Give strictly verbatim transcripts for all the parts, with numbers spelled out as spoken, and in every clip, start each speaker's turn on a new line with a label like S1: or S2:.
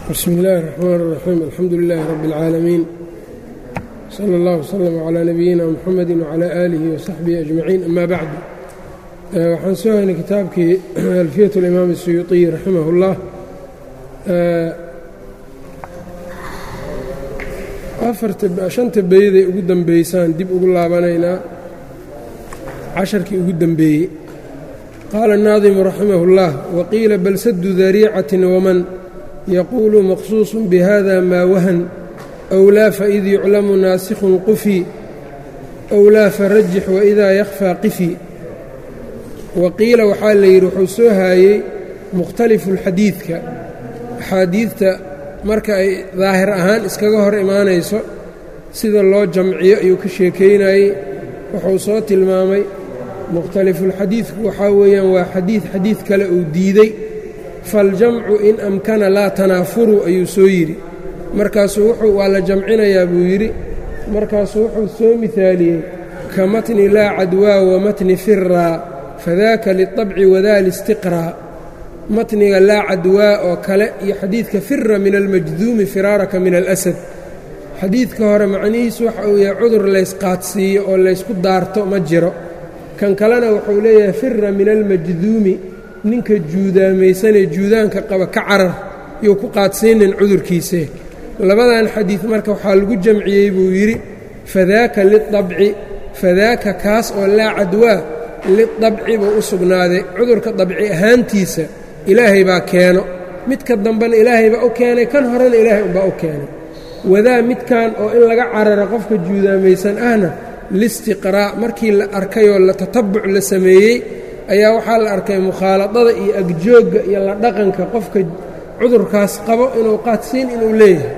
S1: بسم الله الرحمن الرحيم الحمد لله رب العالمين صلى الله وسلم على نبينا محمد وعلى آله وصحبه أجمعين أما بعد waxaan soo haynay kitaabkii alfiyat الإimaam السuyuuطي raximah الlah shanta beyday ugu dambeysaan dib ugu laabanaynaa casharkii ugu dembeeyey qaala الnaadimu raximah الlah waqiila bal sadu dariicaة wman yquulu maqsuuص bhada maa wahan أwlaa faid yuclamu naasikun qufi أwlaa farajix waidaa yakfىa qifi waqiila waxaa la yidhi wuxuu soo haayey mukhtalifu اlxadiidka axaadiidta marka ay daahir ahaan iskaga hor imaanayso sida loo jamciyo ayuu ka sheekaynayey wuxuu soo tilmaamay mukhtalifulxadiidku waxaa weeyaan waa xadiid xadiid kale uu diiday faاljamcu in amkana laa tanaafuru ayuu soo yidhi markaasuu wuxuu waa la jamcinayaa buu yidhi markaasuu wuxuu soo mihaaliyey ka matni laa cadwaa wa matni firaa fadaaka liلطabci wadaa listiqraa matniga laa cadwaa oo kale iyo xadiidka fira min almajduumi firaaraka min alasad xadiidka hore macnihiisu waxa uu yahay cudur laysqaadsiiyo oo laysku daarto ma jiro kan kalena wuxuu leeyahay fira min almajduumi ninka juudaamaysanee juudaanka qaba ka carar yuu ku qaadsiinin cudurkiise labadan xadiid marka waxaa lagu jamciyey buu yidhi fadaaka liطabci fadaaka kaas oo laa cadwaa liطabci buu u sugnaaday cudurka dabci ahaantiisa ilaahay baa keeno midka dambena ilaahay baa u keenay kan horena ilaahay unbaa u keenay wadaa midkan oo in laga cararo qofka juudaamaysan ahna listiqraa' markii la arkayoo la tatabuc la sameeyey ayaa waxaa la arkay mukhaaladada iyo agjoogga iyo la dhaqanka qofka cudurkaas qabo inuu qaadsiin inuu leeyahay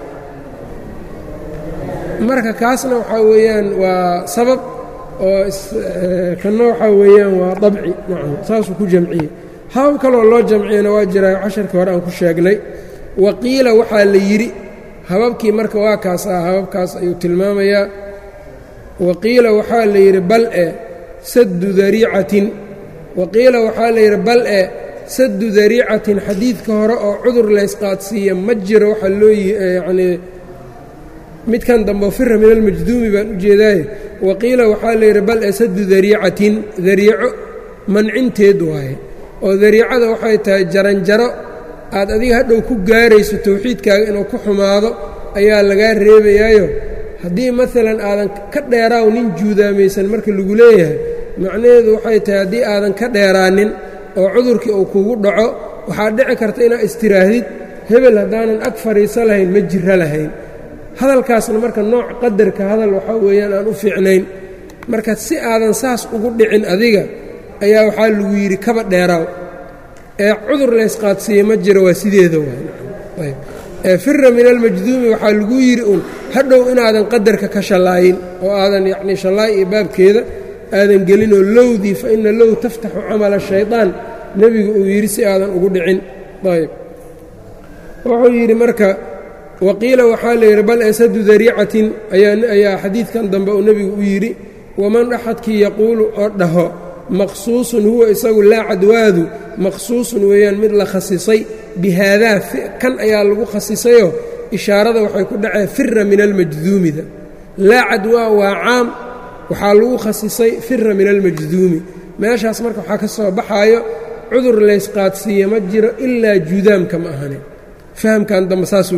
S1: marka kaasna waxaa weeyaan waa sabab oo kanna waxaa weeyaan waa dabci nacam saasuu ku jamciyey habab kaloo loo jamciyana waa jiraayo casharkii hore aan ku sheegnay waqiila waxaa la yidhi hababkii marka waa kaas ah hababkaas ayuu tilmaamayaa waqiila waxaa la yidhi bal e saddu dariicatin waqiila waxaa la yidhi bal e saddu dariicatin xadiidka hore oo cudur laysqaadsiiya ma jiro waxaa loo yacnii midkan dambe fira min almajduumi baan u jeedaaye waqiila waxaa la yidhi bal e saddu dariicatin dariico mancinteed waaye oo dariicada waxay tahay jaranjaro aad adiga hadhow ku gaarayso tawxiidkaaga inuu ku xumaado ayaa lagaa reebayaayo haddii maalan aadan ka dheeraaw nin juudaamaysan marka lagu leeyahay macnaheedu waxay tahay haddii aadan ka dheeraanin oo cudurkii uu kugu dhaco waxaad dhici karta inaad istiraahdid hebel haddaanan ag fadhiiso lahayn ma jiro lahayn hadalkaasna marka nooc qadarka hadal waxaa weeyaan aan u fiicnayn marka si aadan saas ugu dhicin adiga ayaa waxaa lagu yidhi kaba dheeraaw ee cudur laysqaadsiiye ma jiro waa sideeda waay ee fira min almajduumi waxaa lagu yidhi uun hadhow inaadan qadarka ka shallaayin oo aadan yacnii shallaay iyo baabkeeda aadan gelinoo lowdii fa ina low taftaxu camala shayطaan nebigu uu yidhi si aadan ugu dhicin ayb wuxuu yidhi marka waqiila waxaa la yidhi bal asadu dariicatin ayaa xadiidkan dambe uu nebigu u yidhi waman axadkii yaquulu oo dhaho maqsuusun huwa isagu laa cadwaadu maqsuusun weeyaan mid la khasisay bihaadaa kan ayaa lagu khasisayoo ishaarada waxay ku dhaceen fira min almajduumida laa cadwaa waa caam waxaa lagu khasisay fira min almajduumi meeshaas marka waxaa ka soo baxaayo cudur laysqaadsiiye ma jiro ilaa juudaamka ma ahane fahamkan dambe saasuu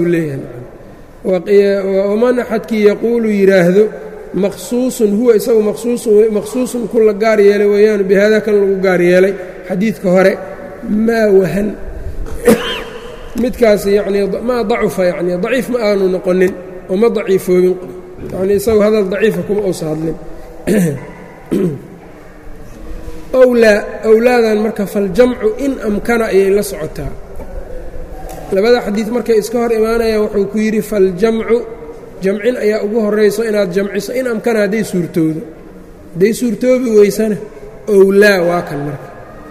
S1: leeyahay waman axadkii yaquulu yidhaahdo maqsuusun huwa isagu maqsuusun ku la gaar yeelay weeyaan bihaadaa kan lagu gaar yeelay xadiidka hore maa wahan midkaas yacnii maa dacufa yacnii daciif ma aanu noqonin oo ma daciifoobin yacnii isagu hadal daciifa kuma uusa hadlin owlaa owlaadan marka faljamcu in amkana ayay la socotaa labada xadiid markay iska hor imaanayaan wuxuu ku yidhi faljamcu jamcin ayaa ugu horayso inaad jamciso in amkana hadday suurtoodo hadday suurtoobi weysana owlaa waa kan marka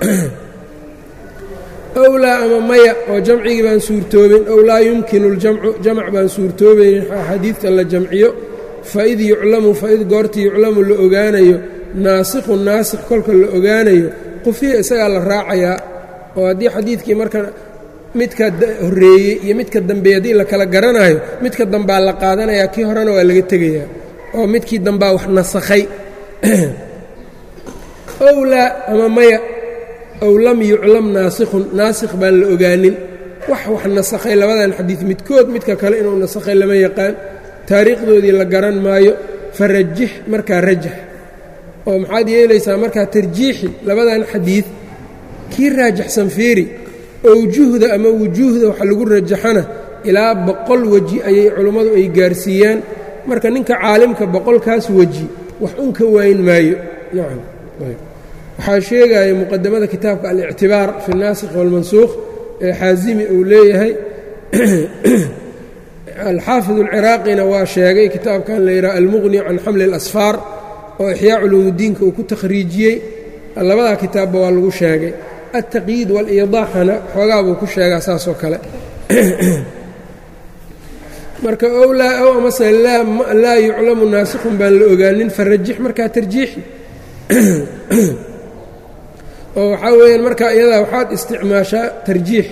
S1: owlaa ama maya oo jamcigii baan suurtoobin ow laa yumkinu ljamcu jamc baan suurtoobaynin xadiidka la jamciyo faid yuclamu faid goortii yuclamu la ogaanayo naasikhun naasikh kolka la ogaanayo qufiya isagaa la raacayaa oo haddii xadiidkii marka midka horreeyey iyo midka dambeey haddii la kala garanayo midka dambaa la qaadanayaa kii horena waa laga tegayaa oo midkii dambaa wax nasakhay ow laa ama maya ow lam yuclam naasikhun naasikh baan la ogaanin wax wax nasakhay labadan xadiid midkood midka kale inuu nasakhay lama yaqaan taariikhdoodii la garan maayo farajix markaa rajax oo maxaad yeelaysaa markaa tarjiixi labadan xadiid kii raajaxsan fiiri owjuhda ama wujuuhda waxa lagu rajaxana ilaa boqol weji ayay culummadu ay gaarsiiyaan marka ninka caalimka boqolkaas weji wax un ka waayn maayo nacam waxaa sheegaya muqadamada kitaabka alictibaar fi الnaasikh wاlmansuukh ee xaazimi uu leeyahay alxaafid اlciraaqina waa sheegay kitaabkan la yidhaha almuqni can xamli اlasfaar oo ixyaa culuumudiinka uu ku takhriijiyey labadaa kitaabba waa lagu sheegay altaqyiid wاliidaaxana xoogaa buu ku sheegaa saasoo kale marka ow laa ow amase laa yuclamu naasikhun baan la ogaanin farajix markaa tarjiixi oo waxaa weeyaan markaa iyadaa waxaad isticmaashaa tarjiix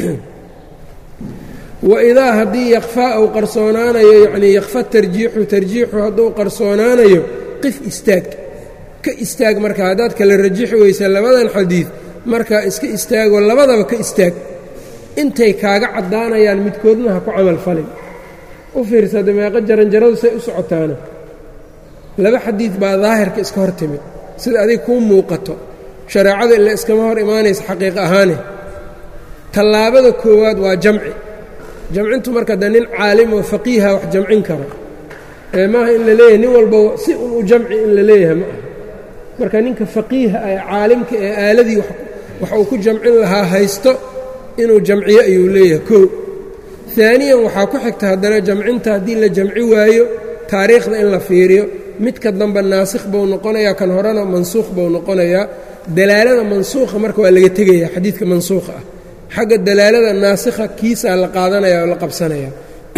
S1: waidaa haddii yakfaa ou qarsoonaanayo yacnii yakfa tarjiixu tarjiixu hadduu qarsoonaanayo qif istaag ka istaag marka haddaad kala rajixi weysa labadan xadiid markaa iska istaagoo labadaba ka istaag intay kaaga caddaanayaan midkoodna ha ku camal falin u fiirsada meeqa jaranjaradu say u socotaana laba xadiid baa daahirka iska hor timid sida adig kuu muuqato shareecada ila iskama hor imaanaysa xaqiiq ahaane tallaabada koowaad waa jamci jamcintu marka de nin caalim oo faqiiha wax jamcin karo ee maaha in la leeyahay nin walba si un u jamci in la leeyahay ma aha marka ninka faqiiha ee caalimka ee aaladii wax uu ku jamcin lahaa haysto inuu jamciyo ayuu leeyahay koo aaniyan waxaa ku xigta haddana jamcinta haddii la jamci waayo taariikhda in la fiiriyo midka dambe naasikh buu noqonayaa kan horena mansuukh buu noqonayaa dalaalada mansuukha marka waa laga tegayaa xadiidka mansuukha ah xagga dalaalada naasikha kiisaa la qaadanaya oo la qabsanaya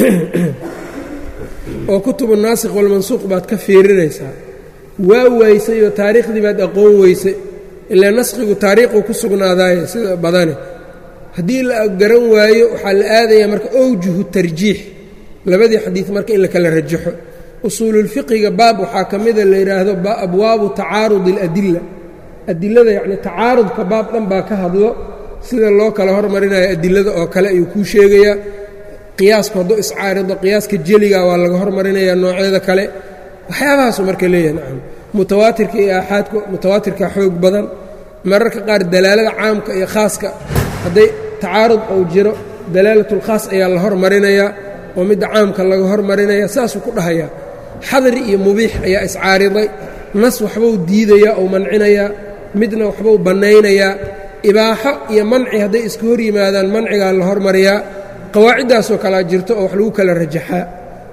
S1: oo kutubu naasikh walmansuuq baad ka fiirinaysaa waa waysay oo taariikhdii baad aqoon weysay ilaa naskhigu taariikhuu ku sugnaadaaye sida badane haddii la garan waayo waxaa la aadayaa marka owjuhu tarjiix labadii xadiid marka in la kala rajaxo usuululfiqiga baab waxaa ka mida la yidhaahdo abwaabu tacaarudi اladila adilada yacni tacaarudka baab dhan baa ka hadlo sida loo kala hormarinayo adilada oo kale ayuu kuu sheegayaa qiyaasku hadduu iscaarido qiyaaska jeliga waa laga hormarinayaa noocyada kale waxyaabahaasu marka leeyahay nacam mutawaatirka iyo aaxaadka mutawaatirka xoog badan mararka qaar dalaalada caamka iyo khaaska hadday tacaarud uu jiro dalaalatulkhaas ayaa la hormarinayaa oo midda caamka laga hormarinaya saasuu ku dhahayaa xadri iyo mubiix ayaa iscaariday nas waxbuu diidayaa oo mancinayaa midna waxbuu bannaynayaa ibaaxo iyo manci hadday iska hor yimaadaan mancigaa la hormariyaa qawaaciddaasoo kalea jirto oo wax lagu kala rajaxaa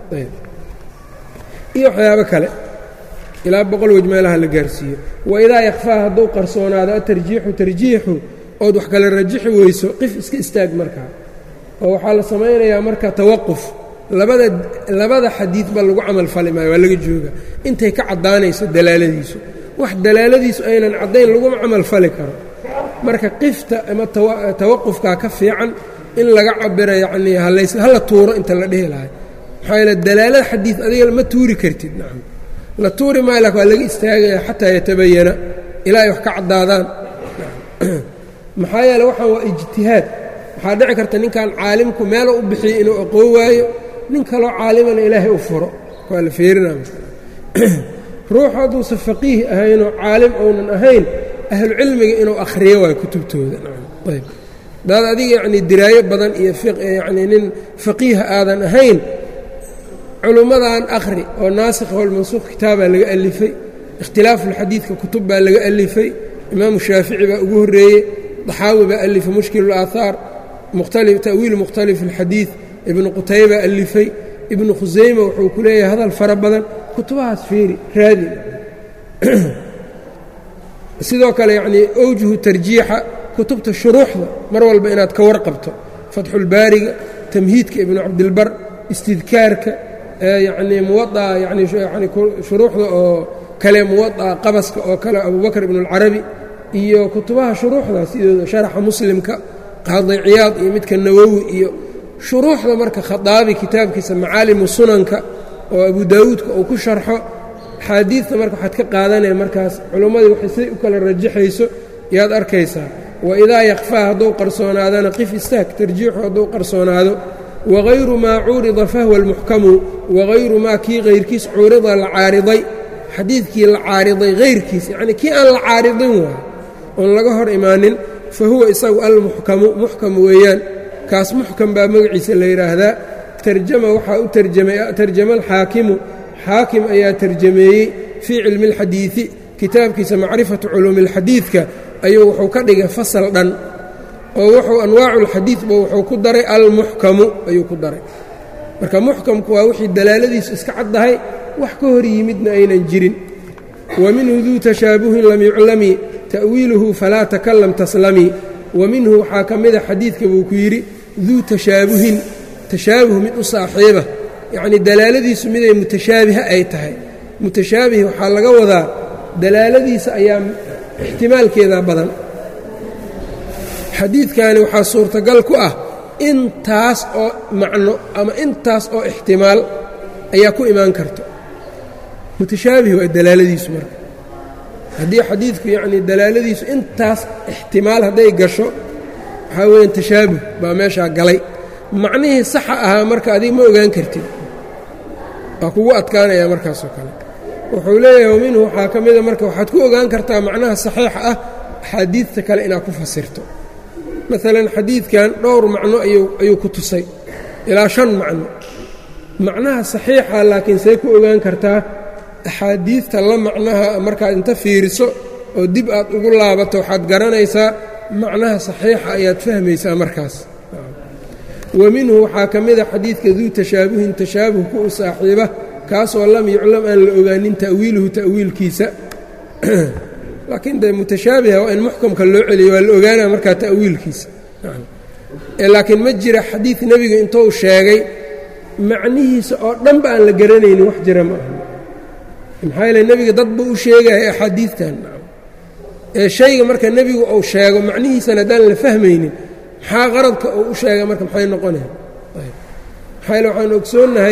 S1: iyo waxyaabo kale ilaa boqol wej meelaha la gaarsiiyo waidaa yakfaa hadduu qarsoonaado atarjiixu tarjiixu ood wax kala rajixi weyso qif iska istaag markaa oo waxaa la samaynayaa marka tawaquf labada labada xadiidba lagu camal fali maayo waa laga jooga intay ka caddaanayso dalaaladiisu wax dalaaladiisu aynan caddayn laguma camal fali karo marka qifta ama tawaqufkaa ka fiican in laga cabiro yacnii halays hala tuuro inta la dhihi lahay maxaa yeele dalaalada xadiid adiga ma tuuri kartid nacam la tuuri maayo laakin waa laga istaagaya xataa yatabayana ilaa ay wax ka caddaadaan maxaa yeele waxaan waa ijtihaad waxaa dhici karta ninkan caalimku meelo u bixiyey inuu aqoon waayo nin kaloo caalimana ilaahay u furo waa la fiirinaa ruuxu hadduusan faqiih ahaynoo caalim ounan ahayn ahlucilmiga inuu akhriyo waayo kutubtooda ayb daad adiga yacnii diraayo badan iyo yacnii nin faqiiha aadan ahayn culummadan akhri oo naasikha walmansuuq kitaabaa laga alifay ikhtilaafuulxadiidka kutub baa laga alifay imaamu shaafici baa ugu horreeyey daxaawi baa alifay mushkil اlaahaar ta'wiil mukhtalif اlxadiid ibnu qutayba alifay ibnu khusayma wuxuu ku leeyahay hadal fara badan kutubahaas fiiri raadi sidoo kale yacnii awjuhu tarjiixa kutubta shuruuxda mar walba inaad ka warqabto fatxulbaariga tamhiidka ibnu cabdilbar istidkaarka yacnii muwaaa yani yani shuruuxda oo kale muwaaa qabaska oo kale abubakr ibnu اlcarabi iyo kutubaha shuruuxda sidooda sharaxa muslimka qaadi ciyaad iyo midka nawowi iyo shuruuxda marka khataabi kitaabkiisa macaalimu sunanka oo abu daawuudka uu ku sharxo axaadiidta marka waxaad ka qaadanaya markaas culimmadii waxay siday u kala rajaxayso yaad arkaysaa waidaa yakfaa hadduu qarsoonaadana qif istaag tarjiixu hadduu qarsoonaado wagayru maa cuurida fahwa almuxkamu wagayru maa kii hayrkiis cuurida la caariday xadiidkii la caariday hayrkiis yacnii kii aan la caaridin waayo oon laga hor imaanin fa huwa isagu almuxkamu muxkam weeyaan kaas muxkam baa magaciisa la yidhaahdaa tarjama waxaa u tarjamay tarjama alxaakimu xaakim ayaa tarjameeyey fii cilmi اlxadiidi kitaabkiisa macrifatu culuumi اlxadiidka ayuu wuxuu ka dhigay fasal dhan oo wuxuu anwaacu اlxadiidba wuxuu ku daray almuxkamu ayuu ku daray marka muxkamku waa wixii dalaaladiisu iska caddahay wax ka hor yimidna aynan jirin wa minhu duu tashaabuhin lam yuclami ta'wiiluhu falaa takalam taslami wa minhu waxaa ka mida xadiidka buu ku yidhi duu tashaabuhin tashaabuh mid u saaxiiba yacnii dalaaladiisu miday mutashaabiha ay tahay mutashaabih waxaa laga wadaa dalaaladiisa ayaa ixtimaalkeeda badan xadiidkani waxaa suurtagal ku ah intaas oo macno ama intaas oo ixtimaal ayaa ku imaan karto mutashaabih waa dalaaladiisu marka haddii xadiidku yacnii dalaaladiisu intaas ixtimaal hadday gasho waxaa weeyaan tashaabuh baa meeshaa galay macnihii saxa ahaa marka adiga ma ogaan kartid waa kugu adkaanayaa markaasoo kale wuxuu leeyahay wa minhu waxaa ka mida marka waxaad ku ogaan kartaa macnaha saxiixa ah axaadiidta kale inaad ku fasirto maalan xadiidkan dhowr macno ayuu ku tusay ilaa shan macno macnaha saxiixa laakiin say ku ogaan kartaa axaadiidta la macnaha markaad inta fiiriso oo dib aad ugu laabato waxaad garanaysaa macnaha saxiixa ayaad fahmaysaa markaas wa minhu waxaa ka mida xadiidka duu tashaabuhin tashaabuh ku u saaxiiba kaasoo lam yuclam aan la ogaanin ta'wiiluhu ta'wiilkiisa laakiin dee mutashaabiha waa in muxkamka loo celiyo waa la ogaanaya markaa ta'wiilkiisa laakiin ma jira xadiid nebiga intuu sheegay macnihiisa oo dhanba aan la garanaynin wax jira ma aha maxaa yeele nebiga dad buu u sheegaya axaadiidtan ee shayga marka nebigu uu sheego macnihiisana haddaan la fahmaynin maxaa qaradka uu u sheegay marka maxay noqonaya maxaa yeele waxaanu ogsoonnahay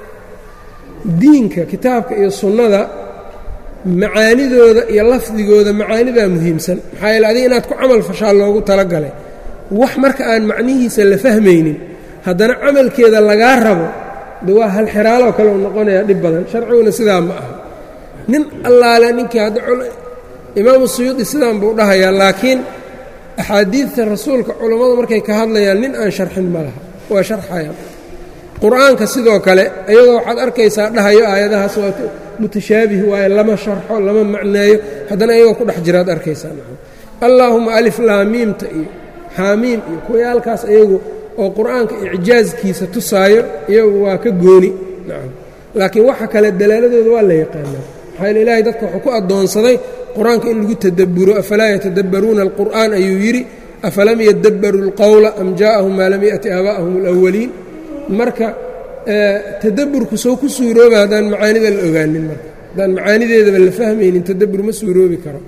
S1: diinka kitaabka iyo sunnada macaanidooda iyo lafdigooda macaanidaa muhiimsan maxaa yeele adiga inaad ku camal fashaa loogu talagalay wax marka aan macnihiisa la fahmaynin haddana camalkeeda lagaa rabo de waa halxiraaloo kale u noqonaya dhib badan sharciguna sidaa ma aha nin allaale ninkii hadda imaamu suyuudi sidaan buu dhahayaa laakiin axaadiidta rasuulka culammadu markay ka hadlayaan nin aan sharxin ma laha waa sharxayaan qur-aanka sidoo kale iyadoo waxaad arkaysaa dhahayo aayadahaas waa mutashaabih waaye lama sharxo lama macneeyo haddana iyagoo ku dhex jiraad arkaysaa allaahuma alif laamiimta iyo xaamiim iyo kuwayaalkaas iyagu oo qur-aanka icjaazkiisa tusaayo iyagu waa ka gooni nacam laakiin waxa kale dalaaladooda waa la yaqaanaa maxaa yeele ilaahay dadka wuxuu ku addoonsaday qur-aanka in lagu tadabburo afalaa yatadabbaruuna alqur'aan ayuu yidhi afalam yadabbaruu alqowla am jaa'ahum maa lam ya'ti aabaa'ahum alawaliin marka tadabburku soo ku suurooba haddaan macaanida la ogaanin marka haddaan macaanideedaba la fahmaynin tadabbur ma suuroobi karo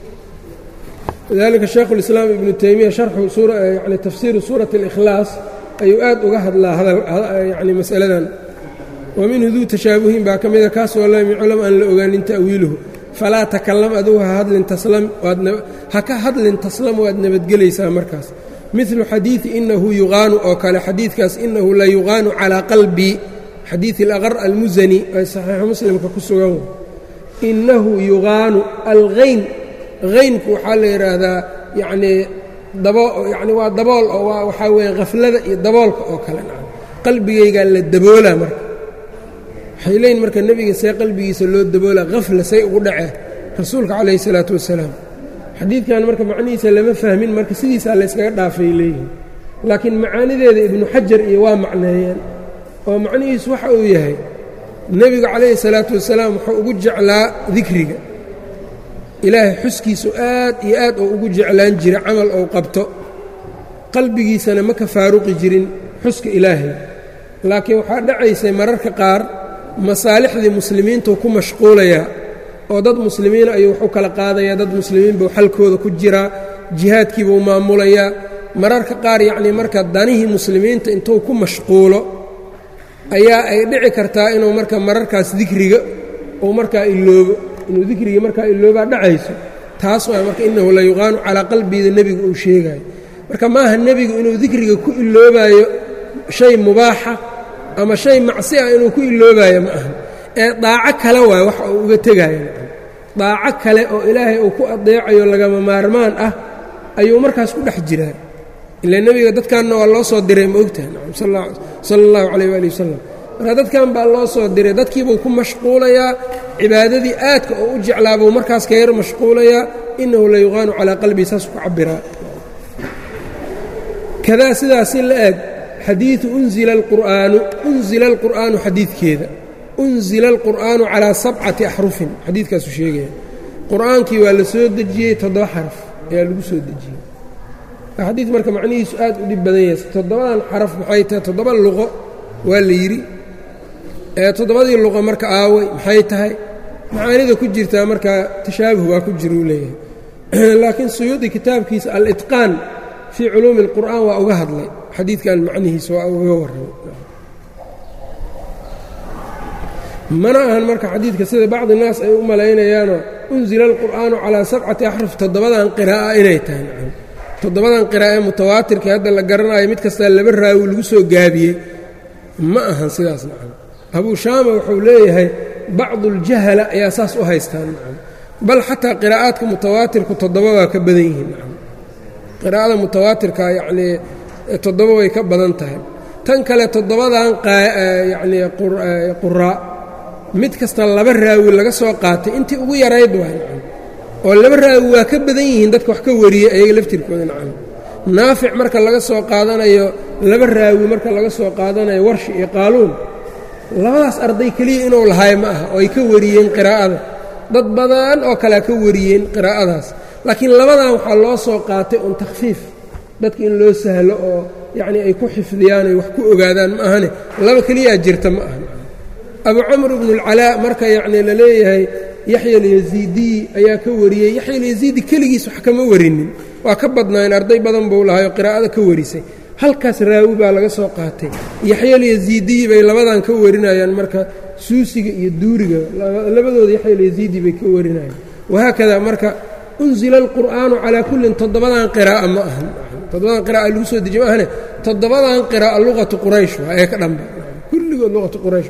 S1: lidalika shaykhu اlislaam ibnu taymiya sharxu yani tafsiiru suurati اlikhlaas ayuu aad uga hadlaa yani masaladan wa minhu duu tashaabuhin baa ka mida kaasoo lam yuclam aan la ogaanin ta'wiiluhu falaa takalam adugu ha hadlin taslam ha ka hadlin taslam waad nabadgelaysaa markaas milu xadiidi inahu yuqaanu oo kale xadiidkaas inahu la yuqaanu calaa qalbii xadiidi alaqar almusani ay saxiixu muslimka ku sugan inahu yuqaanu alhayn haynku waxaa la yidhaahdaa yanii yani waa dabool oo waxaa weeye khaflada iyo daboolka oo kale qalbigaygaa la daboolaa marka waxay leeyiin marka nebiga see qalbigiisa loo daboolaa hafla say ugu dhacee rasuulka calayhi isalaatu wassalaam xadiidkan marka macnihiisa lama fahmin marka sidiisaa layskaga dhaafay leeyihin laakiin macaanideeda ibnu xajar iyo waa macneeyeen oo macnihiisu waxa uu yahay nebigu calayhi salaatu wasalaam wuxuu ugu jeclaa dikriga ilaahay xuskiisu aad iyo aad oo ugu jeclaan jira camal ou qabto qalbigiisana ma ka faaruqi jirin xuska ilaahay laakiin waxaa dhacaysay mararka qaar masaalixdii muslimiintuu ku mashquulayaa oo dad muslimiina ayuu wax u kala qaadayaa dad muslimiin buu xalkooda ku jiraa jihaadkii buu maamulayaa mararka qaar yacnii marka danihii muslimiinta intuu ku mashquulo ayaa ay dhici kartaa inuu marka mararkaas dikriga uu markaa iloobo inuu dikrigii markaa iloobaa dhacayso taas waa marka innahu la yuqaanu calaa qalbiida nebigu uu sheegayo marka maaha nebigu inuu dikriga ku iloobayo shay mubaaxa ama shay macsi ah inuu ku iloobayo ma aha ee daaco kale waay wax uu uga tegayo daaco kale oo ilaahay uu ku adeecayo lagama maarmaan ah ayuu markaas ku dhex jiraa ilaa nebiga dadkanna waa loo soo diray ma ogtahay sala allahu calayh waali wasalam marka dadkan baa loo soo diray dadkiibuu ku mashquulayaa cibaadadii aadka oo u jeclaa buu markaas ka yar mashquulayaa innahu la yuqaanu calaa qalbii saas ku cabbiraa kadaa sidaasi la eg xadiidu unzila alqur'aanu unzila alqur'aanu xadiidkeeda unzila alqur'aanu calaa sabcati axrufin xadiidkaasuu sheegaya qur'aankii waa la soo dejiyey toddoba xaraf ayaa lagu soo dejiyey xadiid marka macnihiisu aad u dhib badan yahay toddobadan xaraf maxay tahay toddoba luqo waa la yidhi ee toddobadii luqo marka aaway maxay tahay macaanida ku jirtaa markaa tashaabuh waa ku jira uu leeyahay laakiin suyuudi kitaabkiisa al-itqaan fii culuumi اlqur'aan waa uga hadlay xadiidkan macnihiisa waa uga warramay mana ahan marka xadiidka sida bacdi naas ay u malaynayaanoo unzila alqur'aanu calaa sabcati axruf toddobadan qiraa'a inay tahay toddobadan qiraa'e mutawaatirka hadda la garanayo mid kastaa laba raawi lagu soo gaabiyey ma ahan sidaas nacam abuu shaama wuxuu leeyahay bacduuljahala ayaa saas u haystaan nacam bal xataa qiraa'aadka mutawaatirku toddoba waa ka badan yihiin nacam qiraa'ada mutawaatirka yacnii toddoba way ka badan tahay tan kale toddobadan yacnii quraa mid kasta laba raawi laga soo qaatay intii ugu yarayd waa nacam oo laba raawi waa ka badan yihiin dadka wax ka wariyey ayaga laftirkooda nacam naafic marka laga soo qaadanayo laba raawi marka laga soo qaadanayo warshi iyo qaaluun labadaas arday keliya inuu lahaay ma aha oo ay ka wariyeen qiraa'ada dad badan oo kalea ka wariyeen qiraa'adaas laakiin labadan waxaa loo soo qaatay un takhfiif dadka in loo sahlo oo yacnii ay ku xifdiyaan ay wax ku ogaadaan ma ahane laba keliyaa jirta ma aha abu camr ibnu alcalaa marka yacnii la leeyahay yaxya alyaziidiyi ayaa ka wariyey yaxya alyaziidi keligiis wax kama warinin waa ka badnaayeen arday badan buu lahaayoo qiraa'ada ka warisay halkaas raawi baa laga soo qaatay yaxya alyaziidiyi bay labadan ka warinayaan marka suusiga iyo duuriga labadooda yaxya alyaziidi bay ka warinayaan wahaakadaa marka unzila alqur'aanu calaa kullin toddobadan qiraa'a ma ahan toddobadan qiraa'a lagu soo dejiye ma ahane toddobadan qiraa'a luqatu quraysh waa ee ka dhanba kulligood luqatu quraysh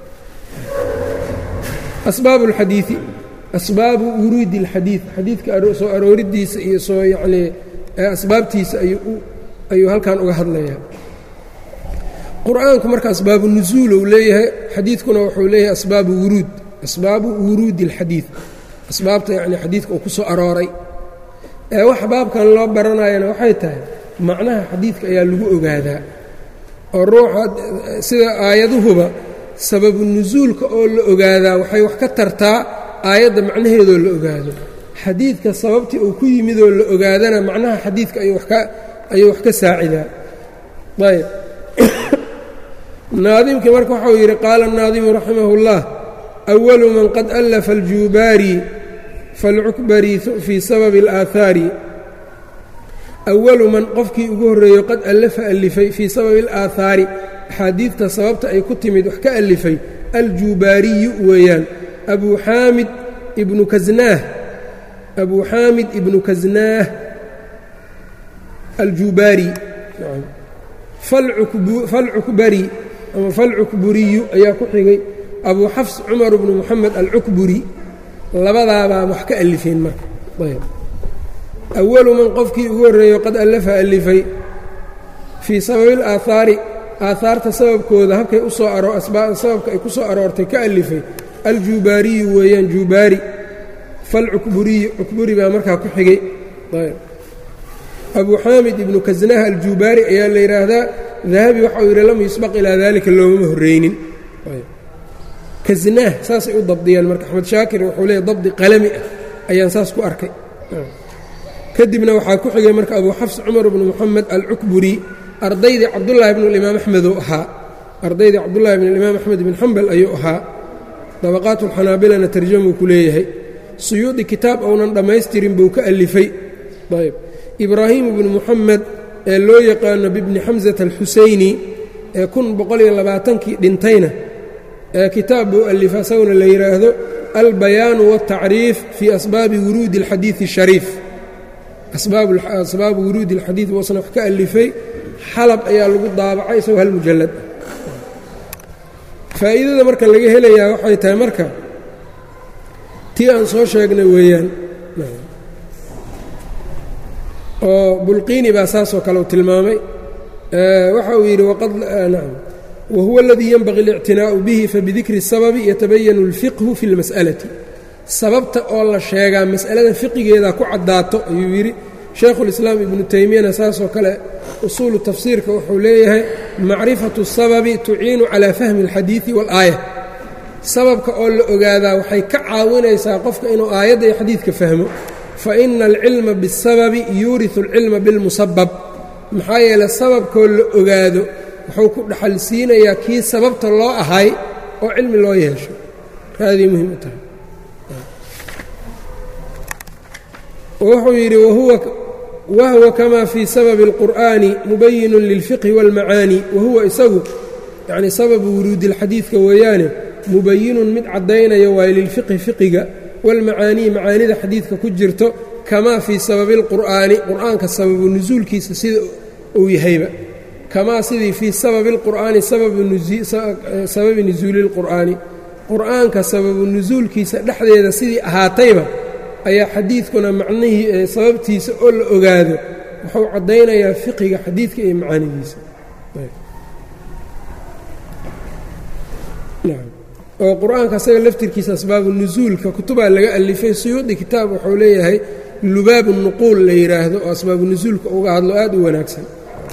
S1: asbaabu اlxadiidi asbaabu wuruudi اlxadiid xadiidka soo arooridiisa iyo soo yacnii asbaabtiisa ayuu ayuu halkan uga hadlayaa qur'aanku marka asbaabu nusuul uu leeyahay xadiidkuna wuxuu leeyahay asbaabu wuruud asbaabu wuruudi اlxadiid asbaabta yacnii xadiidka uu ku soo arooray ee wax baabkan loo baranayana waxay tahay macnaha xadiidka ayaa lagu ogaadaa oo ruuxa sida aayaduhuba sababu nusuulka oo la ogaadaa waxay wax ka tartaa aayadda macnaheedoo la ogaado xadiidka sababtii uu ku yimidoo la ogaadana macnaha xadiidka ayuu wax ka ayuu wax ka saacidaa ayb naadimkii marka waxau yidhi qaala الnaadimu raximah اllah أwalu man qad alafa aljuubaari falcukbari fii sababi اlaahaari awalu man qofkii ugu horreeyo qad allafa alifay fii sababi اlaahaari axaadiidta sababta ay ku timid wax ka alifay aljuubaariyu weeyaan abuu xaamid ibnu kasnaah abuu xaamid ibnu kasnaah aljuubaari falcukbari ama falcukburiyu ayaa ku xigay abuu xafs cumar bnu moxamed alcukburi labadaabaa wax ka alifeen marka ayb awalu man qofkii ugu horreeyo qad allafa alifay fii sababi اlaahaari aahaarta sababkooda habkay u soo aro sababka ay ku soo aroortay ka alifay aljuubaariyu weeyaan juubaari falcukburiyu cukburi baa markaa ku xigay ayb abuu xaamid ibnu kasnaah aljuubaari ayaa la yidhaahdaa dahabi waxau yidhi lam yusbaq ilaa daalika loomama horreynin kasnaah saasay u dabdiyaan marka axmed shaakir wuxuu leeyahy dabdi qalami ah ayaan saas ku arkay kadibna waxaa ku xigay marka abuu xafs cumar bnu moxamed alcukburi ardaydii cabdullaahi bnu limaam axmed uu ahaa ardaydii cabdullaahi bn limaam axmed ibn xambal ayuu ahaa dabaqaatulxanaabilana tarjamuu ku leeyahay suyuudi kitaab ounan dhammaystirin buu ka alifay ayb ibraahiim ibnu moxamed ee loo yaqaano bibni xamsata alxusayni ee kun boqol iyo labaatankii dhintayna ee kitaab buu alifa isaguna la yidhaahdo albayaanu waاltacriif fii asbaabi wuruudi اlxadiidi الshariif asbaabu wuruudi اlxadiid wasna wax ka alifay xalab ayaa lagu daabacay isagoo hal mujallad ah faa'iidada marka laga helayaa waxay tahay marka tii aan soo sheegnay weeyaan oo bulqiini baa saasoo kale u tilmaamay waxa uu yidhi nacam wahuwa aladii yenbaqi اlictinaa'u bihi fabidikri الsababi yatabayanu اlfiqhu fi اlmas'alati sababta oo la sheegaa mas'alada fiqigeeda ku caddaato ayuu yidhi shaykhulislaam ibnu taymiyana saasoo kale usuulu tafsiirka wuxuu leeyahay macrifatu الsababi tuciinu calaa fahmi اlxadiidi waاlaaya sababka oo la ogaadaa waxay ka caawinaysaa qofka inuu aayadda iyo xadiidka fahmo faina alcilma biاsababi yuuriثu اlcilma biاlmusabab maxaa yeeley sababkoo la ogaado wuxuu ku dhaxal siinayaa kii sababta loo ahay oo cilmi loo yeesho aadii muhim u tahay wuxuu yidhi wahuwa kama fii sababi اlqur'aani mubayinu lilfiqhi wاlmacaani wahuwa isagu yacni sababu wuruudi اlxadiidka weeyaane mubayinun mid caddaynaya waayo lilfiqhi fiqiga wاlmacaanii macaanida xadiidka ku jirto kamaa fii sababi اlqur'aani qur'aanka sababu nusuulkiisa sida uu yahayba kamaa sidii fii sababi اlqur'aani sababi nusuuli اlqur'aani qur'aanka sababu nusuulkiisa dhexdeeda sidii ahaatayba ayaa xadiidkuna macnihii sababtiisa oo la ogaado wuxuu caddaynayaa fiqiga xadiidka iyo macaanidiisa oo qur'aanka asaga laftirkiisa asbaabu nusuulka kutubaa laga alifay suyuudi kitaab wuxuu leeyahay lubaabu nuquul la yidhaahdo oo asbaabu nusuulka uga hadlo aad u wanaagsan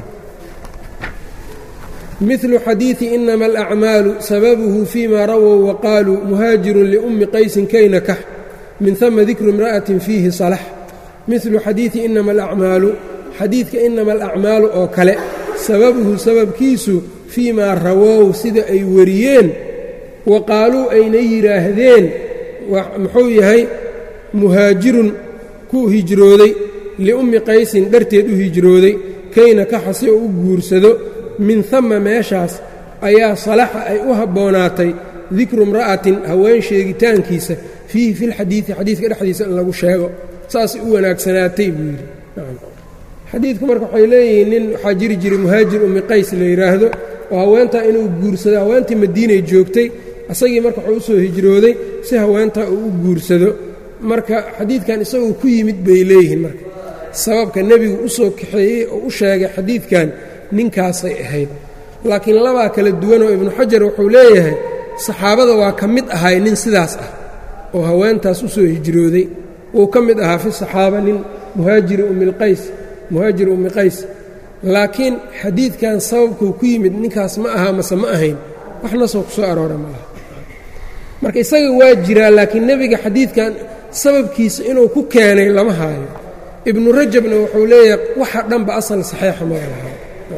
S1: milu xadiidi inama alacmaalu sababuhu fima rawow waqaaluu muhaajirun liummi qaysin kayna kax min hama dikru imra'atin fiihi salax milu xadiidi inama alacmaalu xadiidka inama alacmaalu oo kale sababuhu sababkiisu fii maa rawow sida ay wariyeen wa qaaluu ayna yidhaahdeen muxuu yahay muhaajirun kuu hijrooday liummi qaysin dharteed u hijrooday kayna kaxa si uu u guursado min hama meeshaas ayaa salaxa ay u habboonaatay dikru imra'atin haween sheegitaankiisa fiihi fi lxadiidi xadiidka dhexdiisa in lagu sheego saasay u wanaagsanaatay buu yidhi xadiidku marka waxay leeyihiin nin waxaa jiri jiray muhaajir ummi qays la yidhaahdo oo haweentaa inuu guursado haweentii madiinay joogtay asagii marka wuxuu u soo hijrooday si haweentaa uu u guursado marka xadiidkan isagoo ku yimid bay leeyihiin marka sababka nebigu u soo kaxeeyey oo u sheegay xadiidkan ninkaasay ahayd laakiin labaa kala duwan oo ibnu xajar wuxuu leeyahay saxaabada waa ka mid ahay nin sidaas ah oo haweentaas u soo hijrooday wuu ka mid ahaa fi saxaaba nin muhaajiri ummilqays muhaajir ummi qays laakiin xadiidkan sababkuu ku yimid ninkaas ma aha mase ma ahayn waxna soo ku soo aroora ma laha marka isaga waa jiraa laakiin nebiga xadiidkan sababkiisa inuu ku keenay lama haayo ibnu rajabna wuxuu leeyahay waxa dhanba asal saxiixa ma laha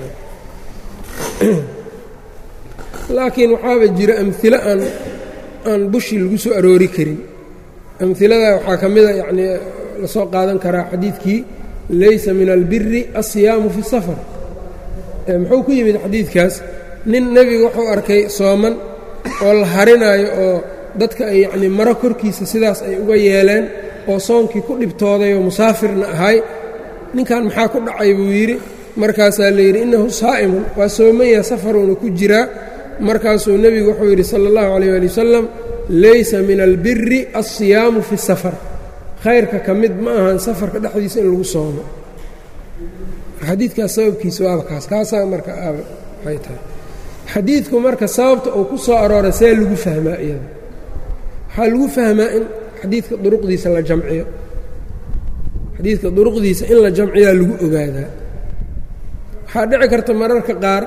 S1: laakiin waxaaba jira amilo aan aan bushi lagu soo aroori karin amilada waxaa ka mida yacnii la soo qaadan karaa xadiidkii laysa min albiri alsiyaamu fi safar muxuu ku yimid xadiidkaas nin nebiga wuxuu arkay sooman oo la harinaayo oo dadka ay yacnii maro korkiisa sidaas ay uga yeeleen oo soonkii ku dhibtooday oo musaafirna ahay ninkan maxaa ku dhacay buu yidhi markaasaa la yidhi innahu saa'imun waa soomaya safaruuna ku jiraa markaasuu nebigu wuxuu yidhi sala allahu calayh ali wasalam laysa min albiri alsiyaamu fi safar khayrka ka mid ma ahan safarka dhexdiisa in lagu soomo xadiidkaas sababkiisa waaba kaas kaasaa marka aaba waxay tahay xadiidku marka sababta uu ku soo arooray see lagu fahmaa iyada waxaa lagu fahmaa in xadiidka duruqdiisa la jamciyo xadiidka duruqdiisa in la jamciyaa lagu ogaadaa waxaa dhici karta mararka qaar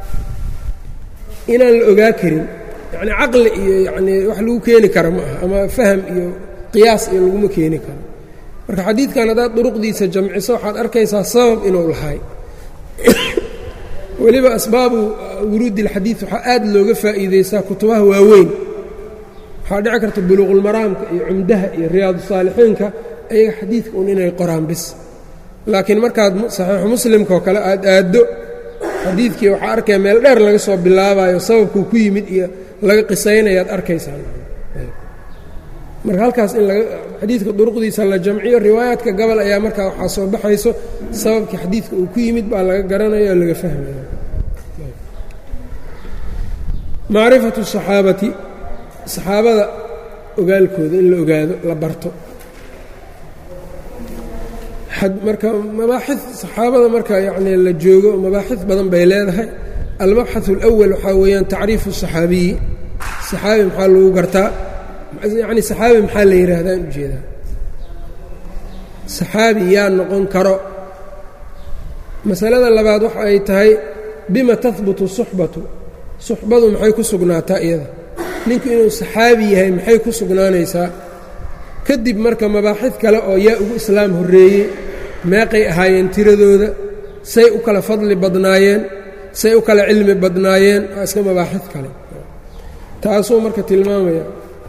S1: inaan la ogaa karin yacni caqli iyo yacnii wax lagu keeni kara ma aha ama faham iyo qiyaas iyo laguma keeni karo marka xadiidkan haddaad duruqdiisa jamciso waxaad arkaysaa sabab inuu lahay weliba asbaabu wuruudi اlxadiid waxaa aad looga faa'iidaysaa kutubaha waaweyn waxaa dhici karta buluuqulmaraamka iyo cumdaha iyo riyaadu saalixiinka ayaga xadiidka un inay qoraan bis laakiin markaad saxiixu muslimkaoo kale aad aaddo xadiidkii waxaa arkaya meel dheer laga soo bilaabayo sababkuu ku yimid iyo laga qisaynayaad arkaysaa marka halkaas in laga xadiidka duruqdiisa la jamciyo riwaayaadka gobol ayaa markaa waxaa soo baxayso sababkii xadiidka uu ku yimid baa laga garanaya oo laga fahmaya macrifatu saxaabati saxaabada ogaalkooda in la ogaado la barto marka mabaaxid saxaabada marka yacni la joogo mabaaxid badan bay leedahay almabxaثu اlأwal waxaa weeyaan tacriifu الصaxaabiyi saxaabi maxaa lagu gartaa yacni saxaabi maxaa la yidhaahdaan ujeedaa saxaabi yaa noqon karo masalada labaad waxa ay tahay bima tahbutu suxbatu suxbadu maxay ku sugnaataa iyada ninku inuu saxaabi yahay maxay ku sugnaanaysaa kadib marka mabaaxid kale oo yaa ugu islaam horreeyey meeqay ahaayeen tiradooda say u kala fadli badnaayeen say u kala cilmi badnaayeen waa iska mabaaxid kale taasuu marka tilmaamaya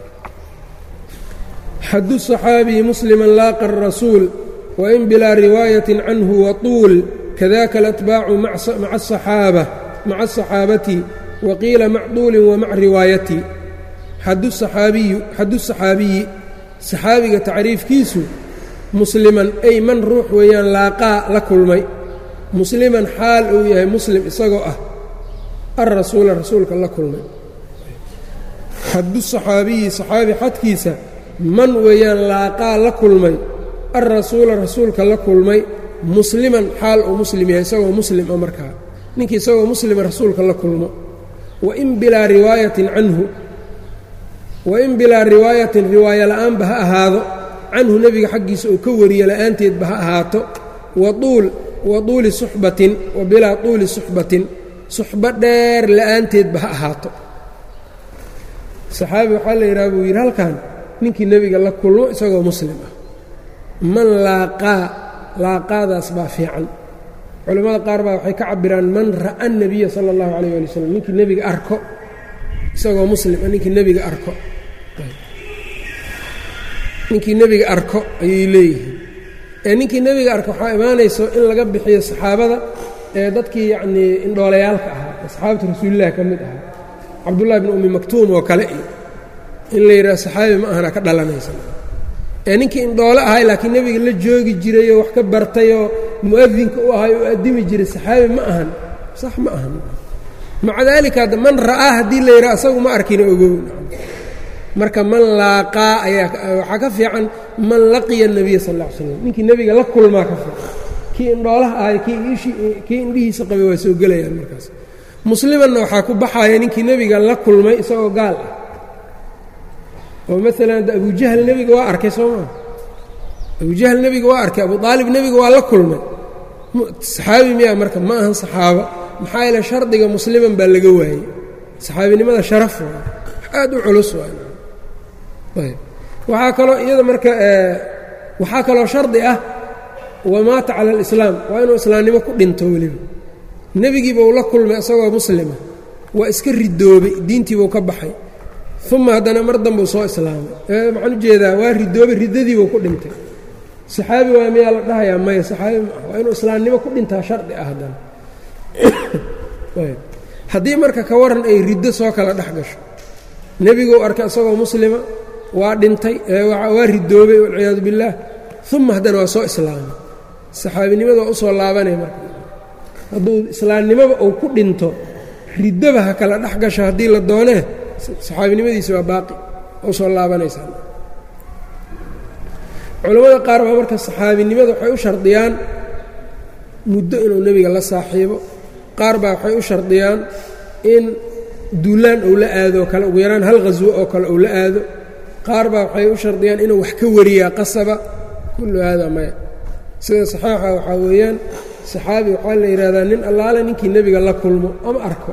S1: xadu صaxaabiyi musliman laaqa الrasuul wain bilaa riwaayaةi canhu watuul kadaka alatbaacu maca asaxaabati waqiila mac duulin wamac riwaayati xadu صaxaabiyi saxaabiga tacriifkiisu musliman ay man ruux weeyaan laaqaa la kulmay musliman xaal uu yahay muslim isagoo ah alrasuula rasuulka la kulmay xadu صaxaabiyi saxaabi xadkiisa man weeyaan laaqaa la kulmay alrasuula rasuulka la kulmay musliman xaal uu muslim yahay isagoo muslim a markaa ninkii isagoo muslima rasuulka la kulmo wain bilaa riwaayatin canhu wain bilaa riwaayatin riwaaya la'aanba ha ahaado canhu nebiga xaggiisa uu ka wariyo la'aanteedba ha ahaato waduul waduuli suxbatin wa bilaa tuuli suxbatin suxbo dheer la'aanteedba ha ahaato saxaabi waxaa la yidhaha buu yidhi halkan ninkii nebiga la kulmo isagoo muslim ah man laaqaa laaqaadaas baa fiican culimmada qaar baa waxay ka cabiraan man ra'a الnabiya sala اllahu alayh ali wasalam ninkii nebiga arko isagoo muslima ninkii nebiga arko ninkii nebiga arko ayay leeyihiin ee ninkii nebiga arko waxaa imaanayso in laga bixiyo saxaabada ee dadkii yacnii indhoolayaalka ahaa saxaabatu rasuulillahi ka mid ahaa cabdullahi bni ummi maktuum oo kale iyo in la yidhaha saxaabi ma ahana ka dhalanaysa ee ninkii indhoole ahay laakiin nebiga la joogi jirayoo wax ka bartayoo mu'adinka u ahay oo addimi jiray saxaabi ma ahan sax ma ahan maca daalika hadda man ra'aa haddii la yidhaha asagu ma arkina ogow marka man laaqaa ayaa waxaa ka fiican man laqiya الnabiya sal lla ly slam ninkii nebiga la kulmaa ka fiican kii indhoolaha ahay kii indhihiisa qabay waa soo gelayaan markaas muslimanna waxaa ku baxaya ninkii nebiga la kulmay isagoo gaal ah oo maalan abujahl nebiga waa arkay soo maa abujahl nebiga waa arkay abu aalib nebiga waa la kulmay saxaabi miya marka ma ahan saxaabo maxaa yeele shardiga musliman baa laga waayey saxaabinimada sharaf waa aad u culus waa ayb waxaa kaloo iyada marka waxaa kaloo shardi ah wamaata cala alislaam waa inuu islaamnimo ku dhinto weliba nebigiiba uu la kulmay isagoo muslima waa iska ridoobay diintiibuu ka baxay uma haddana mar dambuu soo islaamay maxaan ujeedaa waa ridoobay riddadiibuu ku dhintay saxaabi waa miyaa la dhahayaa maya saxaabi maaha waa inuu islaamnimo ku dhintaa shardi ah haddana haddii marka ka waran ay riddo soo kala dhex gasho nebiguu arkay isagoo muslima waa dhintay waa ridoobay walciyaadu billaah uma haddana waa soo islaamay saxaabinimada waa u soo laabanaya marka hadduu islaamnimoba uu ku dhinto riddoba ha kala dhex gasho haddii la doonee saxaabinimadiisa waa baaqi u soo laabanaysaa culammada qaar baa marka saxaabinimada waxay u shardiyaan muddo inuu nebiga la saaxiibo qaar baa waxay u shardiyaan in duulaan ou la aado oo kale ugu yaraan hal khaswo oo kale ou la aado qaar baa waxay u shardiyaan inuu wax ka wariyaa qasaba kullu haada maya sida saxaaxa waxaa weeyaan saxaabi waxaa la yidhahdaa nin allaale ninkii nebiga la kulmo ama arko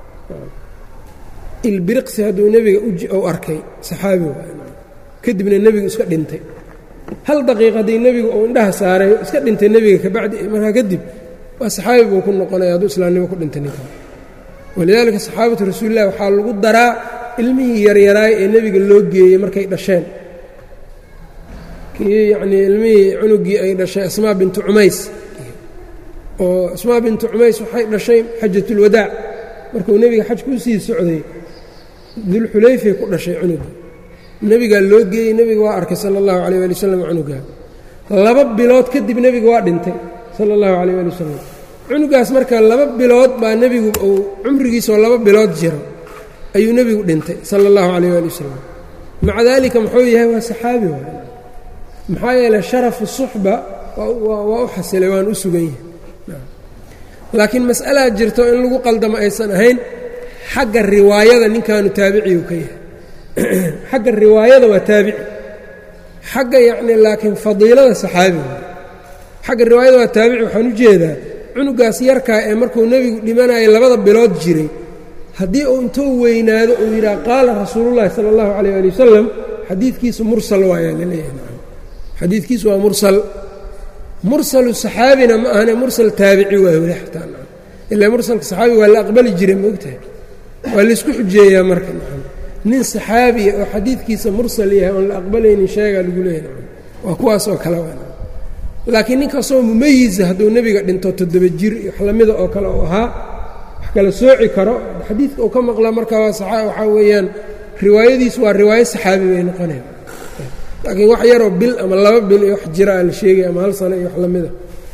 S1: ilbiriqsi hadduu nebiga ou arkay saxaabi waay kadibna nebigu iska dhintay hal daqiiqa haddii nebigu uu indhaha saaray iska dhintay nebiga kabacdi markaa kadib waa saxaabi buu ku noqonaya hadduu islaamnimo ku dhintay ninkan walidaalika saxaabatu rasuulillahi waxaa lagu daraa ilmihii yaryaraay ee nebiga loo geeyey markay dhasheen kii yacnii ilmihii cunugii ay dhashay asmaa bintu cumays oo asmaa bintu cumays waxay dhashay xajatulwadaac markuu nebiga xaj ku sii socday dulxulayfay ku dhashay cunuga nebigaa loo geeyey nebiga waa arkay sala allahu calayh waali wasalam cunugaa laba bilood kadib nebiga waa dhintay sala allahu calayh waali wasalam cunugaas marka laba bilood baa nebigu uu cumrigiisoo laba bilood jiro ayuu nebigu dhintay sala allahu calayh waali wasalam maca daalika muxuu yahay waa saxaabi waay maxaa yeeley sharafu suxba waa u xasilay waan u sugan yahay laakiin mas'alaa jirto in lagu qaldamo aysan ahayn xagga riwaayada ninkaanu taabiciyu ka yahay xagga riwaayada waa taabici xagga yacnii laakiin fadiilada saxaabi xagga riwaayada waa taabici waxaan u jeedaa cunugaas yarkaa ee markuu nebigu dhimanayay labada bilood jiray haddii uu intuu weynaado uu yidhaha qaala rasuulullahi sala allahu calayh ali wasalam xadiidkiisu mursal waayaa laleeyahay xadiidkiisu waa mursal mursalu saxaabina ma ahane mursal taabici waay weli xataa ilaa mursalka saxaabi waa la aqbali jiray moogtahay waa laysku xujeeyaa marka nin saxaabiya oo xadiidkiisa mursal yahay oon la aqbalaynin sheegaa lagu leeyahay waa kuwaas oo kale waa laakiin ninkaasoo mumayisa hadduu nebiga dhinto toddoba jir iyo wax lamida oo kale uu ahaa wax kala sooci karo xadiidka uu ka maqla marka waa waxaa weeyaan riwaayadiisu waa riwaayo saxaabi bay noqonaya laakiin wax yaroo bil ama laba bil iyo wax jiraa la sheegaya ama hal sano iyo wax lamida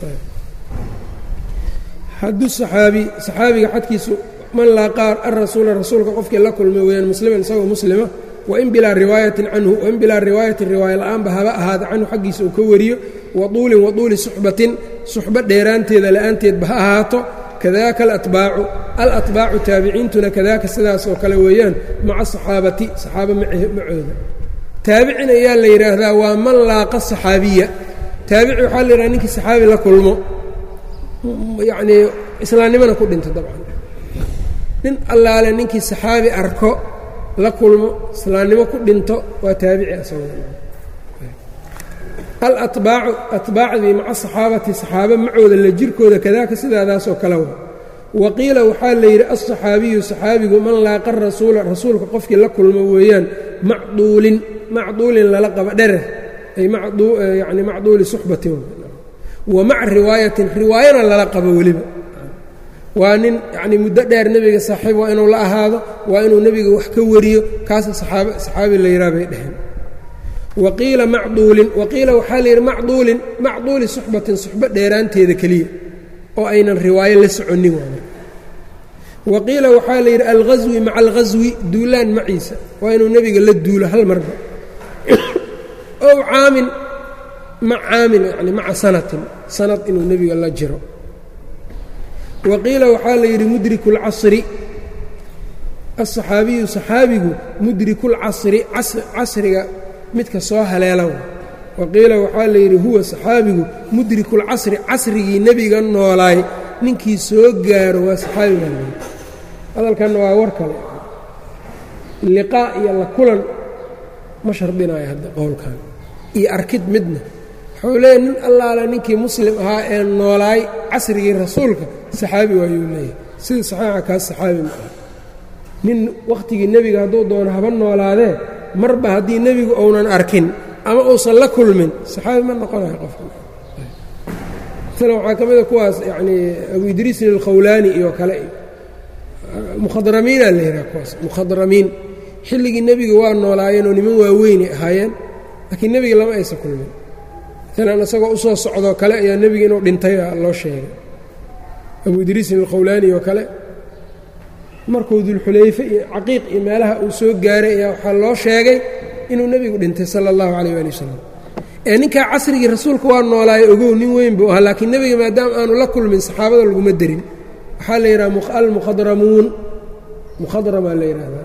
S1: hadduu saxaabi saxaabiga xadkiisu man laaqaa arasuula rasuulka qofkii la kulmay weeyaan musliman isagoo muslima wain bilaa riwaayatin canhu wain bilaa riwaayatin riwaaya la-aanba haba ahaada canhu xaggiisa uu ka wariyo waduulin waduuli suxbatin suxbo dheeraanteeda la-aanteedba ha ahaato kadaaka alatbaacu alatbaacu taabiciintuna kadaaka sidaas oo kale weeyaan maca saxaabati saxaaba macooda taabicin ayaa la yidhaahdaa waa man laaqa saxaabiya taabici waxaa la yidhaha ninkii saxaabi la kulmo yacnii islaamnimana ku dhinto dabcan nin allaale ninkii saxaabi arko la kulmo islaamnimo ku dhinto waa taabici asagoo alatbaacu atbaacdii maca saxaabati saxaaba macooda la jirkooda kadaaka sidaadaasoo kale wa waqiila waxaa la yidhi alsaxaabiyu saxaabigu man laaqa rasuula rasuulka qofkii la kulmo weeyaan macduulin macduulin lala qaba dherer ay yani macduuli suxbatin wa maca riwaayatin riwaayana lala qabo weliba waa nin yacnii muddo dheer nebiga saaxiib waa inuu la ahaado waa inuu nebiga wax ka wariyo kaasa saxaab saxaabi la yidhaha bay dheheen waqiila macduulin waqiila waxaa la yidhi macduulin macduuli suxbatin suxbo dheeraanteeda keliya oo aynan riwaayo la soconin waana waqiila waxaa la yidhi alghaswi maca alghaswi duulaan maciisa waa inuu nebiga la duulo hal marba ow caamin mac caamin yani maca sanatin sanad inuu nebiga la jiro waqiila waxaa la yidhi mudriku اlcasri aلصaxaabiyu صaxaabigu mudriku اlcasri casriga midka soo haleela waqiila waxaa la yidhi huwa صaxaabigu mudriku اlcasri casrigii nebiga noolaay ninkii soo gaaro waa saxaabiga hadalkanna waa war kale liqaa iyo la kulan ma shardinayo hadda qowlkan iyo arkid midna wuxuu leeyahy nin allaala ninkii muslim ahaa ee noolaay casrigii rasuulka saxaabi waayuu leeyahay sida saxiixa kaas saxaabi ma aha nin wakhtigii nebiga hadduu doono haba noolaadee marba haddii nebigu ounan arkin ama uusan la kulmin saxaabi ma noqonayo qofka maala waxaa ka mida kuwaas yacnii abu idriisin alkhawlaani iyo kale mukhadramiinaa la yidhaha kuwaas mukhadramiin xilligii nebiga waa noolaayeen oo niman waaweynay ahaayeen laakiin nebiga lama aysan kulmin maalan isagoo u soo socdoo kale ayaa nebiga inuu dhintay loo sheegay abu idriisin alkhawlaani oo kale markuu dulxulayfe iyo caqiiq iyo meelaha uu soo gaaray ayaa waxaa loo sheegay inuu nebigu dhintay sala allahu calayh waali wasalam ee ninkaa casrigii rasuulka waa noolaayo ogow nin weyn buu ahaa laakiin nebiga maadaama aanu la kulmin saxaabada laguma derin waxaa la yidhaha almukhadramuun mukhadramaa la yidhaahdaa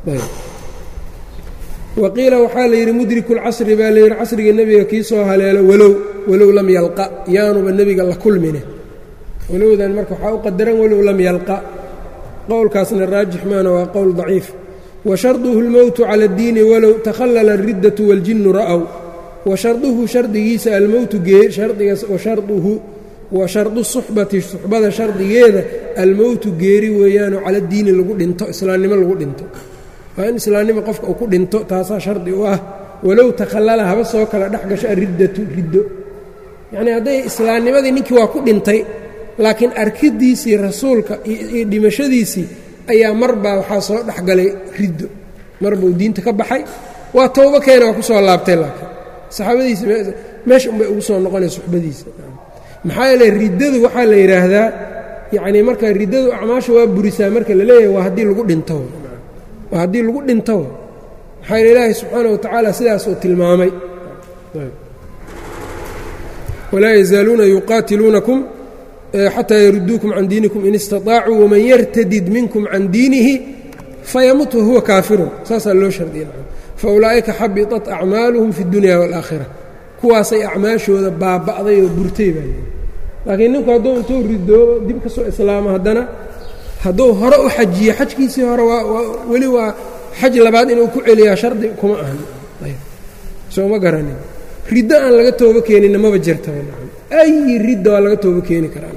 S1: waqiila waxaa la yidhi mudriku اlcasri baa la yidhi casriga nebiga kii soo haleelo walow walow lam yalqa yaanuba nebiga la kulmine walowdan marka waxaa u qadaran walow lam yalqa qowlkaasna raajix maana waa qowl daciif wa sharduhu اlmowtu cala اddiini walow takhallala الriddatu wاljinnu ra'w wa sharduhu shardigiisa almowtu gee shardigaas washarduhu wa shardu suxbati suxbada shardigeeda almowtu geeri weeyaanoo cala diini lagu dhinto islaamnimo lagu dhinto waa in islaamnimo qofka uu ku dhinto taasaa shardi u ah walow takhallala haba soo kala dhex gasho ariddatu riddo yacnii hadday islaamnimadii ninkii waa ku dhintay laakiin arkidiisii rasuulka iyo dhimashadiisii ayaa marbaa waxaa soo dhexgalay riddo marbuu diinta ka baxay waa towbo keena waa ku soo laabtay laakiin saxaabadiisi meesha unbay ugu soo noqonay suxbadiisa maxaa yeele riddadu waxaa la yidhaahdaa yacnii marka riddadu acmaasha waa burisaa marka la leeyahay waa haddii lagu dhinto waa haddii lagu dhinto maxaa yeele ilaahay subxaana wa tacaala sidaas uu tilmaamay walaa yazaaluuna yuqaatiluunakum xataa yaruduukum can diinikum in istaطaacuu waman yartadid minkum can diinihi fayamut wahuwa kaafirun saasaa loo shardiya faulaa'ika xabiطat acmaaluhum fi اdunya wاlaakhira kuwaasay acmaashooda baaba'day oo burtay baa laakiin ninku hadduu intuu ridoobo dib ka soo islaamo haddana hadduu hore u xajiyo xajkiisii hore waa weli waa xaj labaad inuu ku celiyaa shardi kuma ahan soo ma garanin riddo aan laga toobo keeninna maba jirtaba ay riddo waa laga toobo keeni karaa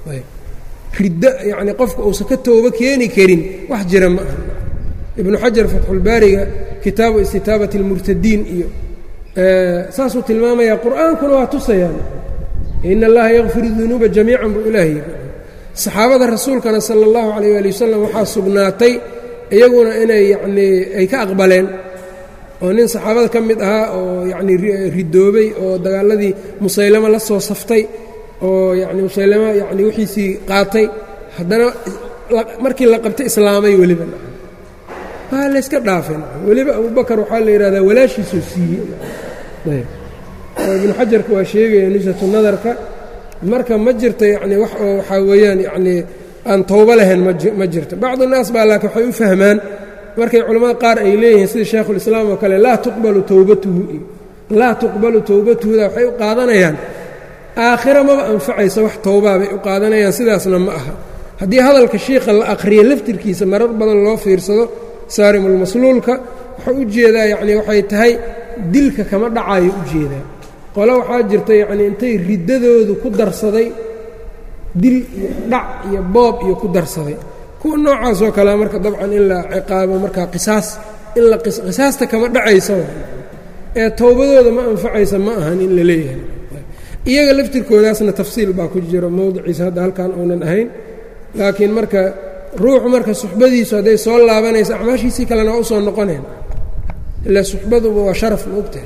S1: riddo yacnii qofka uusan ka toobo keeni karin wax jira ma aha ibnu xajar fatxulbaariga kitaabu istitaabati اlmurtadiin iyo saasuu tilmaamayaa qur'aankuna waa tusayaan in allaha yakfir dunuuba jamiican buu ilaahay yidhi saxaabada rasuulkana sala اllahu calayh ali wasalam waxaa sugnaatay iyaguna inay yacnii ay ka aqbaleen oo nin saxaabada ka mid ahaa oo yacnii ridoobay oo dagaaladii musaylamo la soo saftay oo yacni musaylamo yacni wixiisii qaatay haddana markii la qabtay islaamay weliba waa layska dhaafay weliba abubakar waxaa la yidhahdaa walaashiisuu siiyey oo ibnu xajarka waa sheegaya nusatu nadarka marka ma jirto yacni wax oo waxaa weeyaan yacnii aan towbo lahayn ma jirto bacdu naas baa laakiin waxay u fahmaan markay culamada qaar ay leeyihiin sida shaekhulislaam oo kale laa tuqbalu towbatuhu iyo laa tuqbalu towbatuhuda waxay u qaadanayaan aakhira maba anfacaysa wax towbaa bay u qaadanayaan sidaasna ma aha haddii hadalka shiikha la aqriyo laftirkiisa marar badan loo fiirsado saarimulmasluulka wuxuu u jeedaa yacnii waxay tahay dilka kama dhacayo u jeedaa qole waxaa jirta yacnii intay riddadoodu ku darsaday dil iyo dhac iyo boob iyo ku darsaday kuwa noocaasoo kalea marka dabcan in la ciqaabo markaa qisaas in la qisaasta kama dhacaysa ee towbadooda ma anfacaysa ma ahan in la leeyahay iyaga laftirkoodaasna tafsiil baa ku jiro mowdiciisa hadda halkan uunan ahayn laakiin marka ruuxu marka suxbadiisu hadday soo laabanaysa acmaashiisii kalena waa u soo noqoneen ilaa suxbaduba waa sharaf ma ogtahay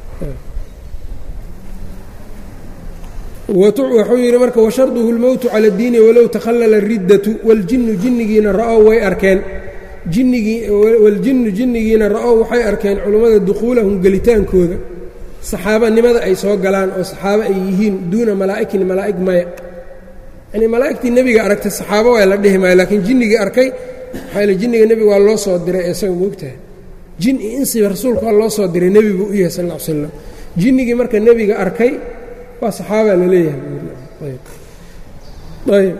S1: wuxuu yidhi marka washarduhu اlmowtu cala اdiini walow takhallala الriddatu waljinnu jinnigiina ra'ow way arkeen jinnigii waljinnu jinnigiina ra'ow waxay arkeen culummada dukhuulahum gelitaankooda saxaabanimada ay soo galaan oo saxaabo ay yihiin duuna malaa'ikin malaa'ig maya yanii malaa'igtii nebiga aragtay saxaabo waa la dhihi maayo laakiin jinnigii arkay maxaa yele jinniga nebiga waa loo soo diray isaga moogtahay jin iyo insiba rasuulka waa loo soo diray nebi buu u yahay sal ll ly slam jinnigii marka nebiga arkay waa saxaabaa la leeyahay ayb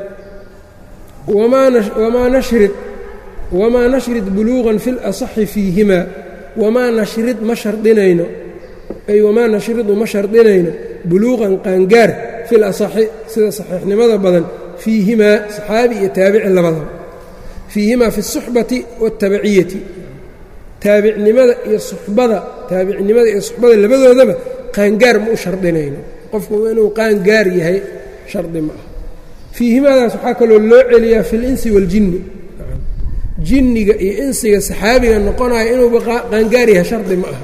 S1: wamaa nashrid wamaa nashrid buluuqan fi اlasaxi fiihimaa wamaa nashrid ma shardinayno ay wamaa nashridu ma shardinayno buluuqan qaangaar fi lasaxi sida saxiixnimada badan fiihimaa saxaabi iyo taabici labadaba fiihimaa fi الsuxbati waاtabaciyati taabicnimada iyo suxbada taabicnimada iyo suxbada labadoodaba qaangaar ma u shardinayno qofku inuu qaangaar yahay shardi ma aha fiihimaadaas waxaa kaloo loo celiyaa fi اlinsi waاljinni jinniga iyo insiga saxaabiga noqonaya inuuba qaangaar yahay shardi ma aha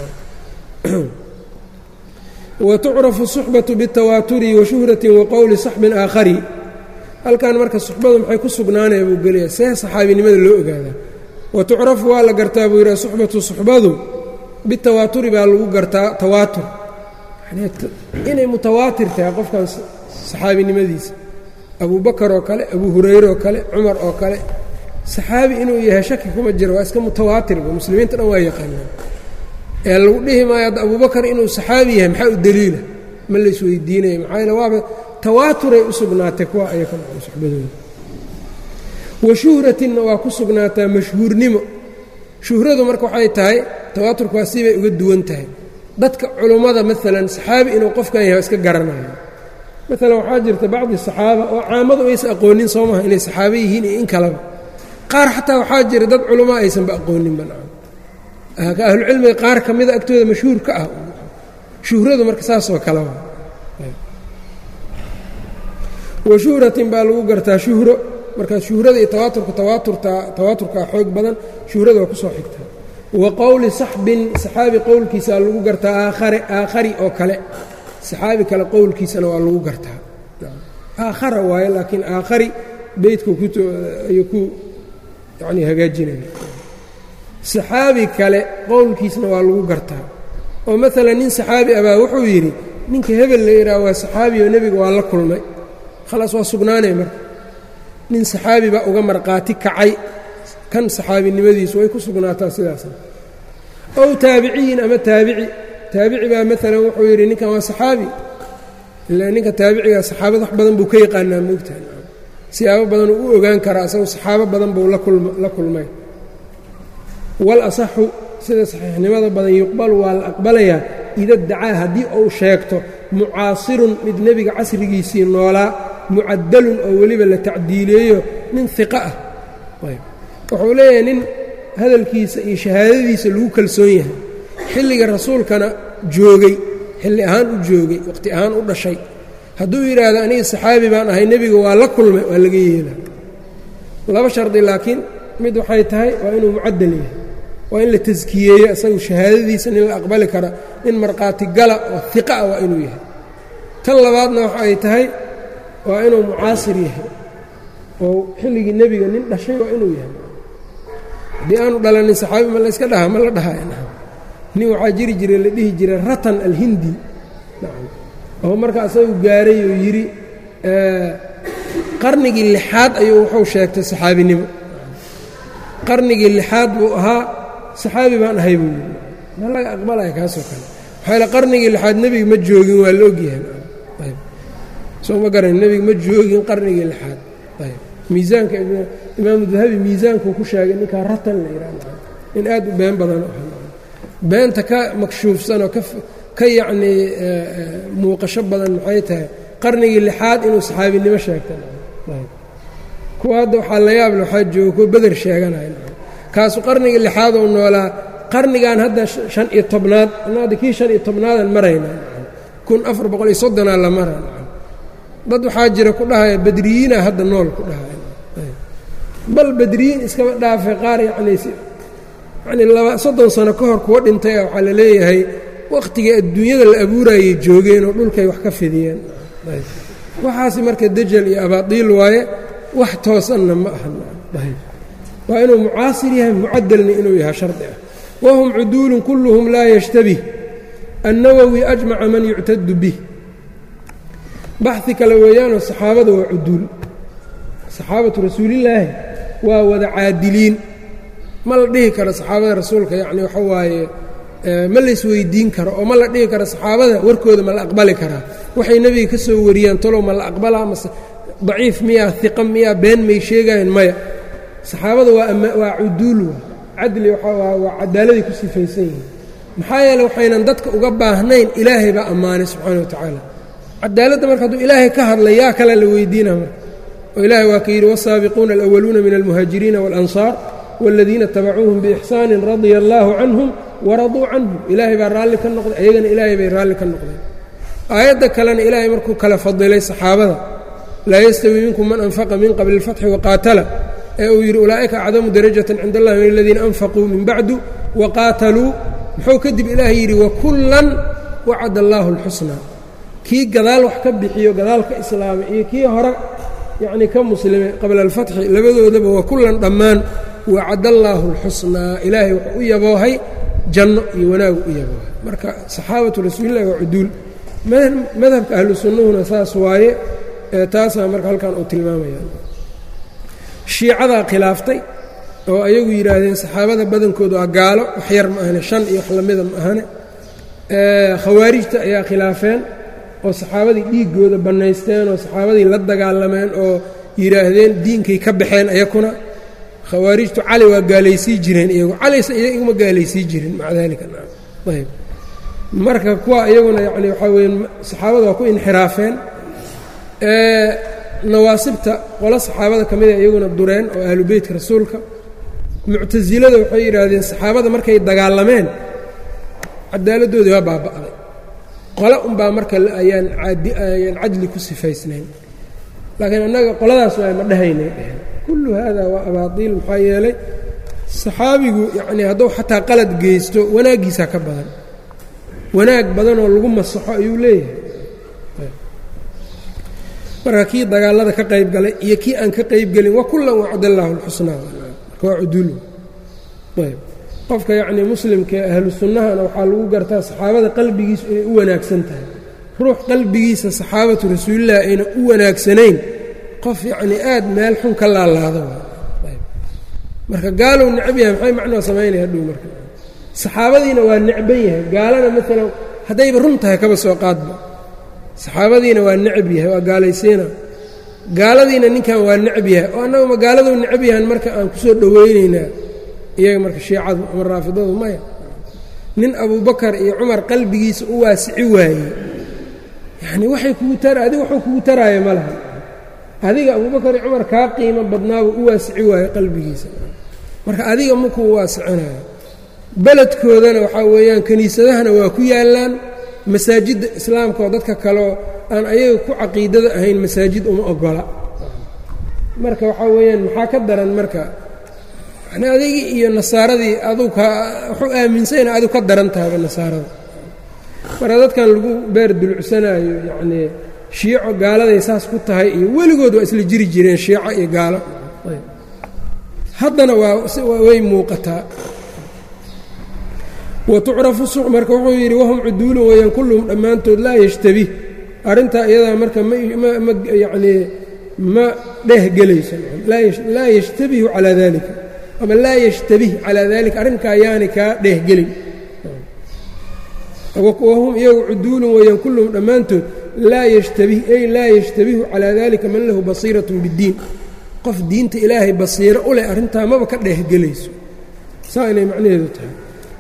S1: watucrafu الsuxbaةu bالtawaaturi washuhrati waqowli saxbin aakhari halkan marka suxbadu maxay ku sugnaanaya buu gelaya see saxaabinimada loo ogaadaa watucrafu waa la gartaa buu yidhaha suxbatu suxbadu bitawaaturi baa lagu gartaa tawaatur inay mutawaatir tahay qofkan saxaabinimadiisa abuu bakar oo kale abuu hurayre oo kale cumar oo kale saxaabi inuu yahay shaki kuma jiro waa iska mutawaatirba muslimiinta dhan waa yaqaanaan ee lagu dhihi maayo hadda abubakar inuu saxaabi yahay maxaa u daliila ma la isweydiinaya maxaa yaele waaba tawaaturay u sugnaatay kuwa ayaka noqon suxbadooda wa shuhratinna waa ku sugnaataa mashhuurnimo shuhradu marka waxay tahay tawaaturku waa siibay uga duwan tahay dadka culummada maalan saxaabi inuu qofkan yahay iska garanayo maalan waxaa jirta bacdi saxaaba oo caamadu aysan aqoonin soo maha inay saxaabe yihiin iyo in kaleba qaar xataa waxaa jira dad culamaa aysanba aqooninba ahlucilmiga qaar ka mida agtooda mashhuur ka ah shuhradu marka saasoo kale wa shuhratin baa lagu gartaa shuhro markaa shuhrada iyo tawaaturka tawaaturta tawaaturkaa xoog badan shuhrada waa ku soo xigtaa wa qowli saxbin saxaabi qowlkiisaa lagu gartaa aakhari aakhari oo kale saxaabi kale qowlkiisana waa lagu gartaa aakhara waaye laakiin aakhari beydku ayuu ku yacni hagaajinaya saxaabi kale qowlkiisna waa lagu gartaa oo maalan nin saxaabi abaa wuxuu yidhi ninka hebel la yidhaha waa saxaabi oo nebiga waa la kulmay khalaas waa sugnaanay marka nin saxaabi baa uga marqaati kacay kan saxaabinimadiisu way ku sugnaataa sidaasna ow taabiciyin ama taabici taabici baa maalan wuxuu yidhi ninkan waa saxaabi ilaa ninka taabiciga saxaabada wax badan buu ka yaqaanaa moogtahay siyaabo badan uu u ogaan karaa isagoo saxaabo badan buu la kulmay wal asaxu sida saxiixnimada badan yuqbalu waa la aqbalayaa ida dacaa haddii uu sheegto mucaasirun mid nebiga casrigiisii noolaa mucadalun oo weliba la tacdiileeyo nin hiqa ah wuxuu leeyahay nin hadalkiisa iyo shahaadadiisa lagu kalsoon yahay xilliga rasuulkana joogay xilli ahaan u joogay waqti ahaan u dhashay hadduu yidhaahdo aniga saxaabi baan ahay nebiga waa la kulmay waa laga yeelaa laba shardi laakiin mid waxay tahay waa inuu mucadal yahay waa in la taskiyeeyo isagu shahaadadiisa nin la aqbali kara nin markhaati gala oo hiqa ah waa inuu yahay tan labaadna waxa ay tahay waa inuu mucaasir yahay oo xilligii nebiga nin dhashay waa inuu yahay haddii aanu dhalanin saxaabi ma la yska dhaha ma la dhahay nin waxaa jiri jiray la dhihi jiray ratan alhindi oo marka asagu gaaray oo yidhi qarnigii lixaad ayuu wuxuu sheegtay saxaabinimo qarnigii lixaad buu ahaa saxaabi baan ahay buu yidhi ma laga aqbalaya kaasoo kale maxaa la qarnigii lixaad nebiga ma joogin waa la ogyahay ayb soo ma garan nebiga ma joogin qarnigii lixaad ayb miisaanka imaamu dahabi miisaankuu ku sheegay ninkaa ratan la yidhahdo nin aad u been badan beenta ka makshuufsanoo ka yacnii muuqasho badan maxay tahay qarnigii lixaad inuu saxaabinimo sheegtay kuwa hadda waxaa la yaable waxaa jooga kuwa beder sheeganaya kaasu qarnigii lixaad oo noolaa qarnigan hadda shan iyo tobnaad anna hadda kii shan iyo tobnaadaan marayna kun afar boqol iyo soddonaa la mara dad waxaa jira ku dhahaya bedriyiina hadda nool ku dhahaya bal bedriyiin iskaba dhaafay qaar yacnii yacni laba soddon sano ka hor kuwa dhintay a waxaa la leeyahay wakhtigii adduunyada la abuurayay joogeen oo dhulkay wax ka fidiyeen waxaasi marka dajal iyo abaadiil waaye wax toosanna ma ahan waa inuu mucaasir yahay mucadalna inuu yahay shardi ah wahum cuduulun kulluhum laa yashtabih annawowi ajmaca man yuctadu bih baxi kale weeyaanoo saxaabada waa cuduul saxaabatu rasuulillaahi waa wada caadiliin ma la dhihi karo saxaabada rasuulka yacni waxa waaye ma la isweydiin karo oo ma la dhihi karo saxaabada warkooda ma la aqbali karaa waxay nebiga ka soo wariyaan talow ma la aqbalaa mase daciif miyaa hiqa miyaa been may sheegayaan maya saxaabada waa waa cuduul cadli waa cadaaladii ku sifaysan yihiin maxaa yeele waxaynan dadka uga baahnayn ilaahay baa ammaanay subxaana wa tacaala cadaaladda marka hadduu ilaahay ka hadlay yaa kale la weydiina marka oo ilaahay waa ka yidhi waasaabiquuna alawaluuna min almuhaajiriina waalansaar wاladiina itabacuuhum biixsaanin radia allaahu canhum waraduu canhu ilaahay baa raalli ka noqday ayagana ilaahay bay raalli ka noqdeen aayadda kalena ilaahay markuu kala fadilay saxaabada laa yastawi minkum man anfaqa min qabli اlfatxi waqaatala ee uu yidhi ulaa'ika acdamu darajatan cinda allahi min aladiina anfaquu min bacdu waqaataluu muxuu kadib ilaahay yidhi wakullan wacada allaahu اlxusnaa kii gadaal wax ka bixiyo gadaal ka islaamay iyo kii hore yacnii ka muslimay qabla alfatxi labadoodaba wakullan dhammaan wacada allaahu اlxusnaa ilaahay wuxuu u yaboohay janno iyo wanaagu u yaboohay marka saxaabatu rasuulillahi waa cuduul madhabka ahlu sunnahuna saas waaye ee taasaa marka halkan uu tilmaamaya shiicadaa khilaaftay oo ayagu yidhaahdeen saxaabada badankoodu waa gaalo wax yar ma ahane shan iyo wax lamida ma ahane khawaarijta ayaa khilaafeen oo saxaabadii dhiiggooda bannaysteen oo saxaabadii la dagaalameen oo yidhaahdeen diinkay ka baxeen ayakuna khawaarijtu cali waa gaalaysii jireen iyagu calayse iguma gaalaysii jirin maca daalika ayb marka kuwa iyaguna yacni waxaa weeye saxaabada waa ku inxiraafeen nawaasibta qolo saxaabada ka mida iyaguna dureen oo ahlu beytka rasuulka muctasilada waxay yidhaahdeen saxaabada markay dagaalameen cadaaladdoodii waa baaba'day qole unbaa marka ayaan ayaan cadli ku sifaysnayn laakiin annaga qoladaas waa ma dhahaynay dheheen kullu haadaa waa abaatiil maxaa yeelay saxaabigu yacnii hadduu xataa qalad geysto wanaaggiisaa ka badan wanaag badanoo lagu masaxo ayuu leeyahay marka kii dagaalada ka qayb galay iyo kii aan ka qayb gelin wa kullan wacdallaahu alxusnaa marka waa cudulu ayb qofka yacnii muslimka ahlu sunnahana waxaa lagu gartaa saxaabada qalbigiisu inay u wanaagsan tahay ruux qalbigiisa saxaabatu rasuulillahi ayna u wanaagsanayn qof yacnii aad meel xun ka laalaado ayb marka gaalow necab yahay maxay macnoo samaynaya hadhow marka saxaabadiina waa necban yahay gaalana maalan haddayba run tahay kaba soo qaadba saxaabadiina waa necab yahay waa gaalaysiina gaaladiina ninkan waa necab yahay oo annagu ma gaaladuu necab yahan marka aan ku soo dhowaynaynaa iyaga marka shiicadu ama raafidadu maya nin abubakar iyo cumar qalbigiisa u waasici waayey yacnii waxay kugu tara adiga waxuu kugu taraaya ma laha adiga abubakar iyo cumar kaa qiimo badnaaba u waasici waayey qalbigiisa marka adiga makuu waasicinayo beledkoodana waxaa weeyaan kiniisadahana waa ku yaallaan masaajidda islaamka oo dadka kaleo aan ayaga ku caqiidada ahayn masaajid uma ogola marka waxaa weeyaan maxaa ka daran marka yani adigii iyo nasaaradii aduu ka wuxuu aaminsanyna adigu ka daran tahayba nasaarada marka dadkan lagu beer dulcsanaayo yacnii shiico gaaladay saas ku tahay iyo weligood waa isla jiri jireen shiico iyo gaalo haddana waa way muuqataa watucrafu suq marka wuxuu yidhi wahum cuduulun weyaan kulluhum dhammaantood laa yashtabih arrintaa iyadaa marka ma yacnii ma dhehgelayso laa yashtabihu calaa daalika ama laa yashtabih calaa daalika arrinkaa yaani kaa dhehgelin wahum iyagu cuduulun weyaan kulluhum dhammaantood laa yashtabih ay laa yashtabihu calaa daalika man lahu basiiratun biddiin qof diinta ilaahay basiiro u leh arrintaa maba ka dhehgelayso saa inay macnaheedu tahay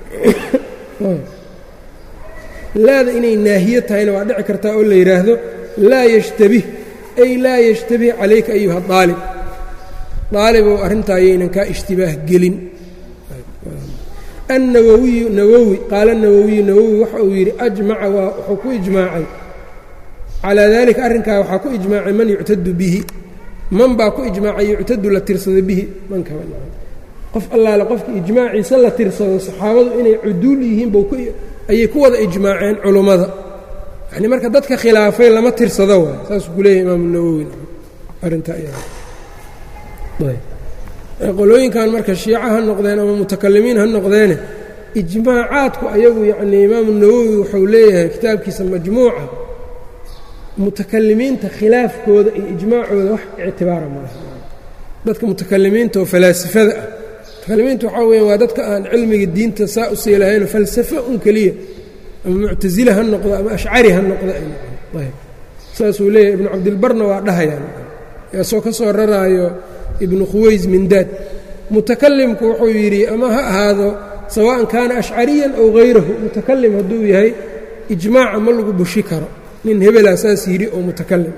S1: laada inay naahiye tahayna waa dhici kartaa oo la yidhaahdo laa yashtabih ay laa yashtabih calayka ayuha aalib aalibow arrintaa ayaynan kaa ishtibaah gelin annawowiyu nawowi qaala nawowiyu nawowi waxa uu yidhi ajmaca waa wuxuu ku ijmaacay calaa daalika arrinkaa waxaa ku ijmaacay man yuctadu bihi man baa ku ijmaacay yuctadu la tirsado bihi mankaba qof allaale qofka ijmaaciisa la tirsado saxaabadu inay cuduul yihiin ayay ku wada ijmaaceen culummada yacnii marka dadka khilaafay lama tirsado waay saasuu ku leeyahay imaamu nawowi arrintaa qolooyinkan marka shiica ha noqdeen ama mutakalimiin ha noqdeene ijmaacaadku ayagu yacnii imaamu nawowi wuxuu leeyahay kitaabkiisa majmuuca mutakalimiinta khilaafkooda iyo ijmaacooda wax ictibaara ma laha dadka mutakalimiinta oo falaasifada ah mutakalimiinta waxaa weeyaan waa dadka aan cilmiga diinta saa u sii lahaynoo falsafo un keliya ama muctasile ha noqdo ama ashcari ha noqdo ay noqdo ayb saasuu leeyahay ibnu cabdilbarna waa dhahayaan asoo ka soo raraayo ibnu khuways mindaad mutakalimku wuxuu yidhi ama ha ahaado sawaan kaana ashcariyan aw hayrahu mutakalim hadduu yahay ijmaaca ma lagu bushi karo nin hebelaa saas yidhi oo mutakalim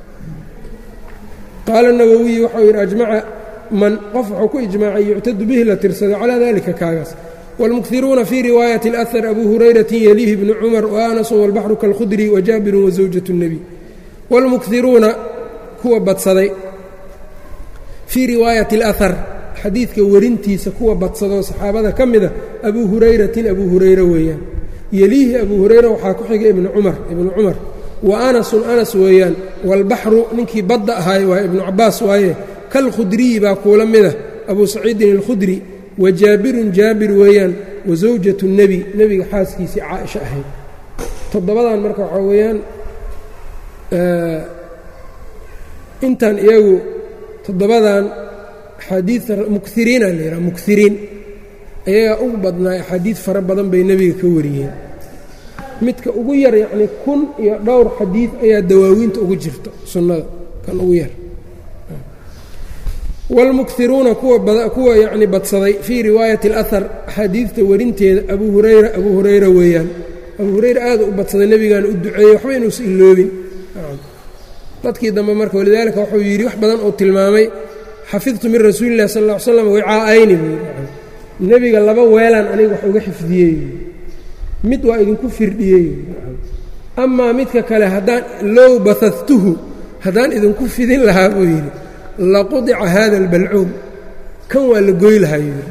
S1: qaala nawowiyi waxau yidhi ajmaca man qof wuxuu ku ijmaacay yuctadu bihi la tirsado calaa dalika kaagaas wاlmukhiruuna fii riwaayati اlأhar abu hurayratin yaliihi bnu cumar waanasun wاlbaxru kalkhudri wajaabirun wazawjaة الnebiy wاlmukhiruuna kuwa badsaday fii riwaayati اlأhar xadiidka werintiisa kuwa badsadoo saxaabada ka mida abu hurayratin abu hurayra weeyaan yeliihi abu hurayra waxaa ku xiga ibnu cumar ibnu cumar wa anasun anas weeyaan waalbaxru ninkii badda ahaay waaye ibnu cabbaas waaye kalkhudriyi baa kuula mida abu saciidin alkhudri wa jaabirun jaabir weeyaan wa zawjatu nebi nebiga xaaskiisii caaisha ahayd toddobadan marka waxaa weeyaan intan iyagu toddobadan axaadiida mukiriina la yidhaha mukiriin ayagaa ugu badnaa axaadiid fara badan bay nebiga ka wariyeen midka ugu yar yacnii kun iyo dhowr xadiid ayaa dawaawiinta ugu jirto sunnada kan ugu yar wاlmukiruuna kuwa yacni badsaday fii riwaayati اlأhar axaadiidta warinteeda abu hurayra abu hurayra weeyaan abu hurayra aada u badsaday nebigaana u duceeyey waxba inuusa iloobin dadkii dambe marka walidaalika wuxuu yidhi wax badan uu tilmaamay xafidtu min rasuuli اllahi sal ا ly slam wicaa ayni buu nebiga laba weelaan aniga wax uga xifdiyey mid waa idinku firdhiyey amaa midka kale haddaan low bahadtuhu haddaan idinku fidin lahaa buu yidhi laqudica hada albalcuum kan waa la goy lahaa yidhi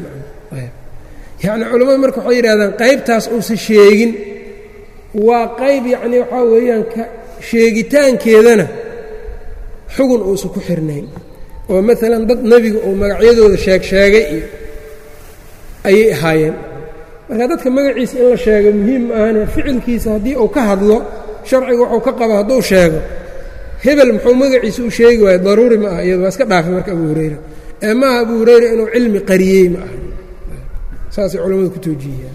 S1: yacni culammadu marka waxay yidhahdaan qaybtaas uusa sheegin waa qayb yacni waxaa weeyaan ka sheegitaankeedana xugun uusa ku xirnayn oo maalan dad nebiga uu magacyadooda sheeg sheegay iyo ayay ahaayeen marka dadka magaciisa in la sheego muhiim maahane ficilkiisa haddii uu ka hadlo sharciga waxuu ka qabo hadduu sheego hebel muxuu magaciisa u sheegi waayo daruuri ma aha iyado waa iska dhaafay marka abu hurayra ee maaha abu hurayra inuu cilmi qariyey ma aha saasay culamadu ku toojiyeen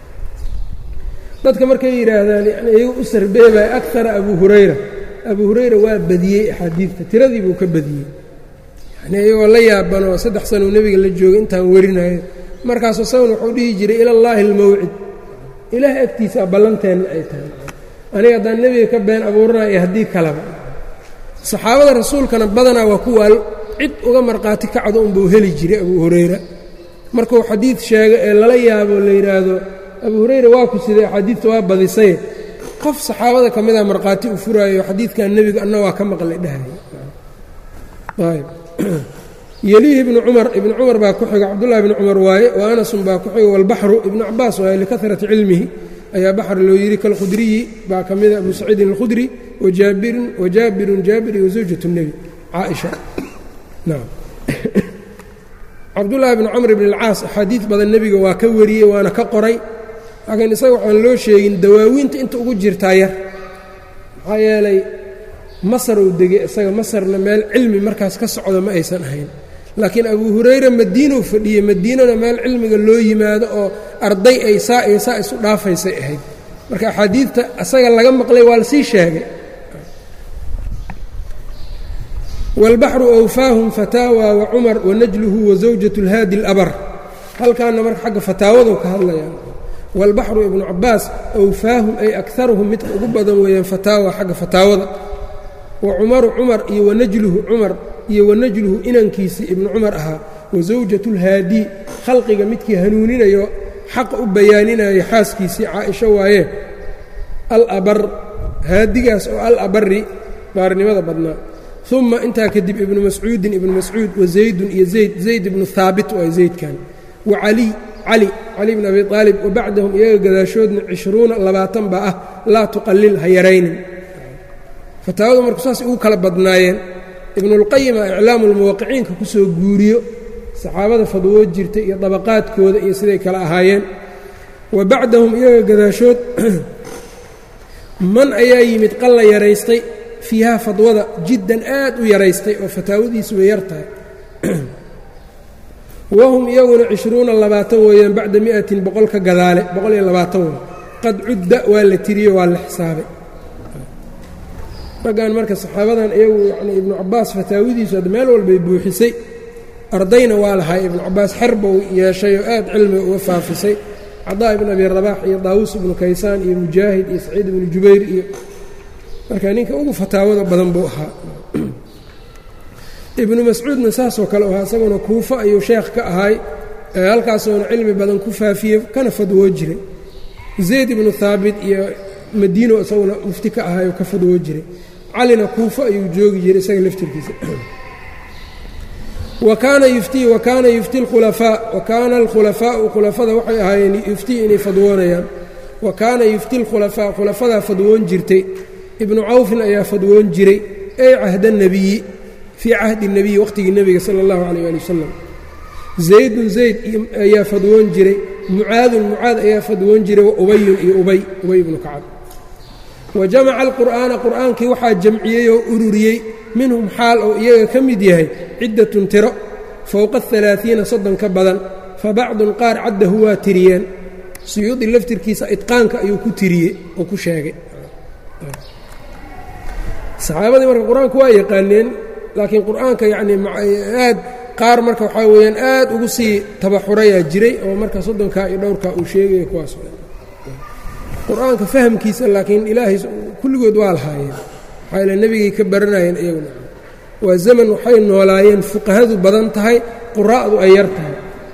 S1: dadka markay yidhaahdaan yani iyagu u sarbeebaya akara abu hurayra abu hurayra waa badiyey axaadiidta tiradii buu ka badiyey yani iyagoo la yaabanoo saddex sanuu nebiga la joogay intaan werinayo markaasuu sawn wuxuu dhihi jiray ila allaahi almawcid ilaah agtiisa ballanteenna ay tahay aniga haddaan nebiga ka been abuuranaya iyo haddii kaleba saxaabada rasuulkana badanaa waa kuwaa cid uga markhaati kacdo unbuu heli jiray abu hurayra markuu xadiid sheego ee lala yaabo la yidhaahdo abu hurayra waa ku siday axaadiidta waa badisay qof saxaabada ka mida markhaati u furaayo xadiidkan nebiga anna waa ka maqlay dhahay ayb yelihi ibnu cumar ibnu cumar baa ku xiga cabdullahi ibnu cumar waaye wa anasun baa ku xiga walbaxru ibnu cabaas waaye likarati cilmihi ayaa baxr loo yidhi kalkhudriyi baa ka mida abu saciidin alkhudri wajaabirun wajaabirun jaabiri wasawjatu nebi caaisha nacam cabdullaahi bnu camr ibn alcaas axaadiid badan nebiga waa ka wariyey waana ka qoray laakiin isaga waxaan loo sheegin dawaawiinta inta ugu jirtaa yar maxaa yeelay masar uu degey isaga masarna meel cilmi markaas ka socda ma aysan ahayn laakiin abu hurayra madiinuu fadhiyey madiinana meel cilmiga loo yimaado oo arday ay saa iyo saa isu dhaafaysay ahayd marka axaadiidta isaga laga maqlay waa lasii sheegay wاlbaxru awfaahum fataawa wacumar wanajluhu wasawjatu اlhaadi اlabar halkaana marka xagga fataawadu ka hadlayaan wاlbaxru ibnu cabaas awfaahum ay akaruhum midka ugu badan weeyaan fataawa xagga fataawada wacumaru cumar iyo wanajluhu cumar iyo wanajluhu inankiisii ibnu cumar ahaa wasawjatu اlhaadi khalqiga midkii hanuuninayo xaqa u bayaaninayo xaaskiisii caaisho waaye alabar haadigaas oo alabari baarnimada badnaa uma intaa kadib ibnu mascuudin ibnu mascuud wazaydun iyo zayd zayd ibnu haabit waa zaydkan wacali cali cali bn abi aalib wabacdahum iyaga gadaashoodna cishruuna labaatan baa ah laa tuqalil ha yaraynin fataawadu marku saas ugu kala badnaayeen ibnuulqayima iclaamu lmuwaqiciinka ku soo guuriyo saxaabada fadwood jirtay iyo dabaqaadkooda iyo siday kala ahaayeen wa bacdahum iyaga gadaashood man ayaa yimid qalla yaraystay fiiha fadwada jiddan aad u yaraystay oo fataawadiisu way yar tahay wahum iyaguna cishruuna labaatan weeyaan bacda mi'atin boqol ka gadaale boqol iyo labaatan wey qad cudda waa la tiriyo waa la xisaabay raggan marka saxaabadan iyagu yacni ibnu cabaas fataawadiisu hadda meel walbay buuxisay ardayna waa lahay ibnu cabaas xerbou yeeshay oo aad cilmiga uga faafisay cadaa ibn abi rabaax iyo daawuus ibnu kaysaan iyo mujaahid iyo saciid ibnu jubayr iyo marka ninka ugu fataawada badan buu ahaa ibnu mascuudna saasoo kale u ahaa isaguna kuufa ayuu sheekh ka ahay halkaasoona cilmi badan ku faafiyey kana fadwoo jiray zayd ibnu haabit iyo madiino isaguna mufti ka ahaayoo ka fadwoo jiray calina kuufa ayuu joogi jiray isaga laftirkiisa wakaana yuftii wakaana yufti khulafaa wakaana alkhulafaau khulafada waxay ahaayeen yuftii inay fadwoonayaan wa kaana yufti lkhulafaa khulafadaa fadwoon jirtay ibnu cawfin ayaa fadwoon jiray ey cahda nebiyi fii cahdi nebiyi waqhtigii nebiga sala allahu calayh ali wasalam zaydun zayd ayaa fadwoon jiray mucaadun mucaad ayaa fadwoon jiray wa ubayun iyo ubay ubay ibnu kacab wa jamaca alqur'aana qur'aankii waxaa jamciyey oo ururiyey minhum xaal oo iyaga ka mid yahay ciddatun tiro fowqa alaaiina soddon ka badan fa bacdun qaar caddahu waa tiriyeen suyuudi laftirkiisa idqaanka ayuu ku tiriyey oo ku sheegay saxaabadii marka qur-aanka waa yaqaaneen laakiin qur-aanka yacnii aad qaar marka waxaa weeyaan aad ugu sii tabaxurayaa jiray oo marka soddonkaa iyo dhowrkaa uu sheegaya kuwaas qur-aanka fahamkiisa laakiin ilaahay kulligood waa lahaayeen maxaa ile nebigay ka baranayeen iyaguna waa zaman waxay noolaayeen fuqahadu badan tahay quraa'du ay yar tahay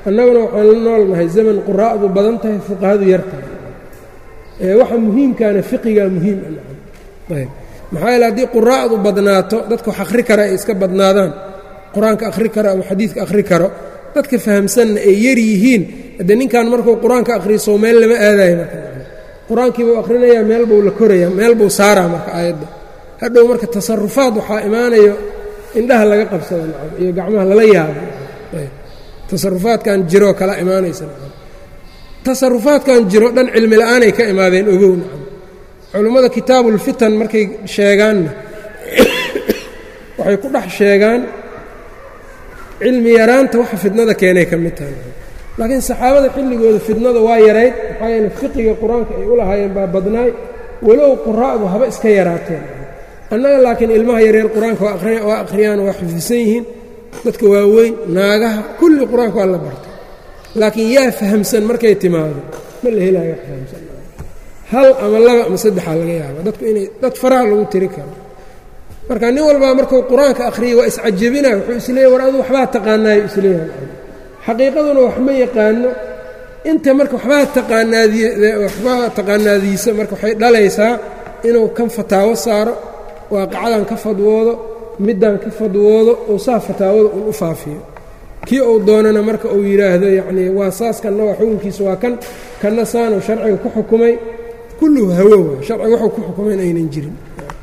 S1: annaguna waxaan la noolnahay zaman quraa'du badan tahay fuqahadu yar tahay ee waxa muhiimkaana fiqigaa muhiim ah ayb maxaa yeele haddii quraa'du badnaato dadka wax akhri kara ay iska badnaadaan qur-aanka akhri karo ama xadiidka akhri karo dadka fahamsanna ay yar yihiin haddee ninkan markuu qur-aanka akhriso meel lama aadayo marka qur-aankii buu akhrinayaa meel buu la korayaa meel buu saaraa marka aayadda hadhow marka tasarufaad waxaa imaanayo indhaha laga qabsado nacam iyo gacmaha lala yaabo tasarufaadkan jiroo kala imaanaysa nacam tasarufaadkan jiro dhan cilmi la'aanay ka imaadeen ogow nacam culummada kitaabulfitan markay sheegaanna waxay ku dhex sheegaan cilmi yaraanta waxa fidnada keenay ka mid tahay laakiin saxaabada xilligooda fidnada waa yarayd maxaa yeele fiqiga qur-aanka ay u lahaayeen baa badnaay walow quraa'du haba iska yaraateen annaga laakiin ilmaha yareer qur-aanka waa akhriyaan waa xifdisan yihiin dadka waaweyn naagaha kulli qur-aanka waa la bartay laakiin yaa fahamsan markay timaado ma la helaayo fahamsan hal ama laba ama saddexaa laga yaaba dadku inay dad faraha lagu tiri karo marka nin walbaa markuu qur-aanka akhriyay waa iscajabinaya wuxuu isleeyahy war adu waxbaa taqaanaayo isleeyahay xaqiiqaduna wax ma yaqaano inta marka waxbaa taqaanaadi waxbaa taqaanaadiisa marka waxay dhalaysaa inuu kan fataawo saaro waaqacadan ka fadwoodo middan ka fadwoodo oo saa fataawada un u faafiyo kii uu doonana marka uu yidhaahdo yacnii waa saas kanna waa xukunkiisa waa kan kanna saanuu sharciga ku xukumay kulluhu hawo waa sharciga wuxuu ku xukumayn aynan jirin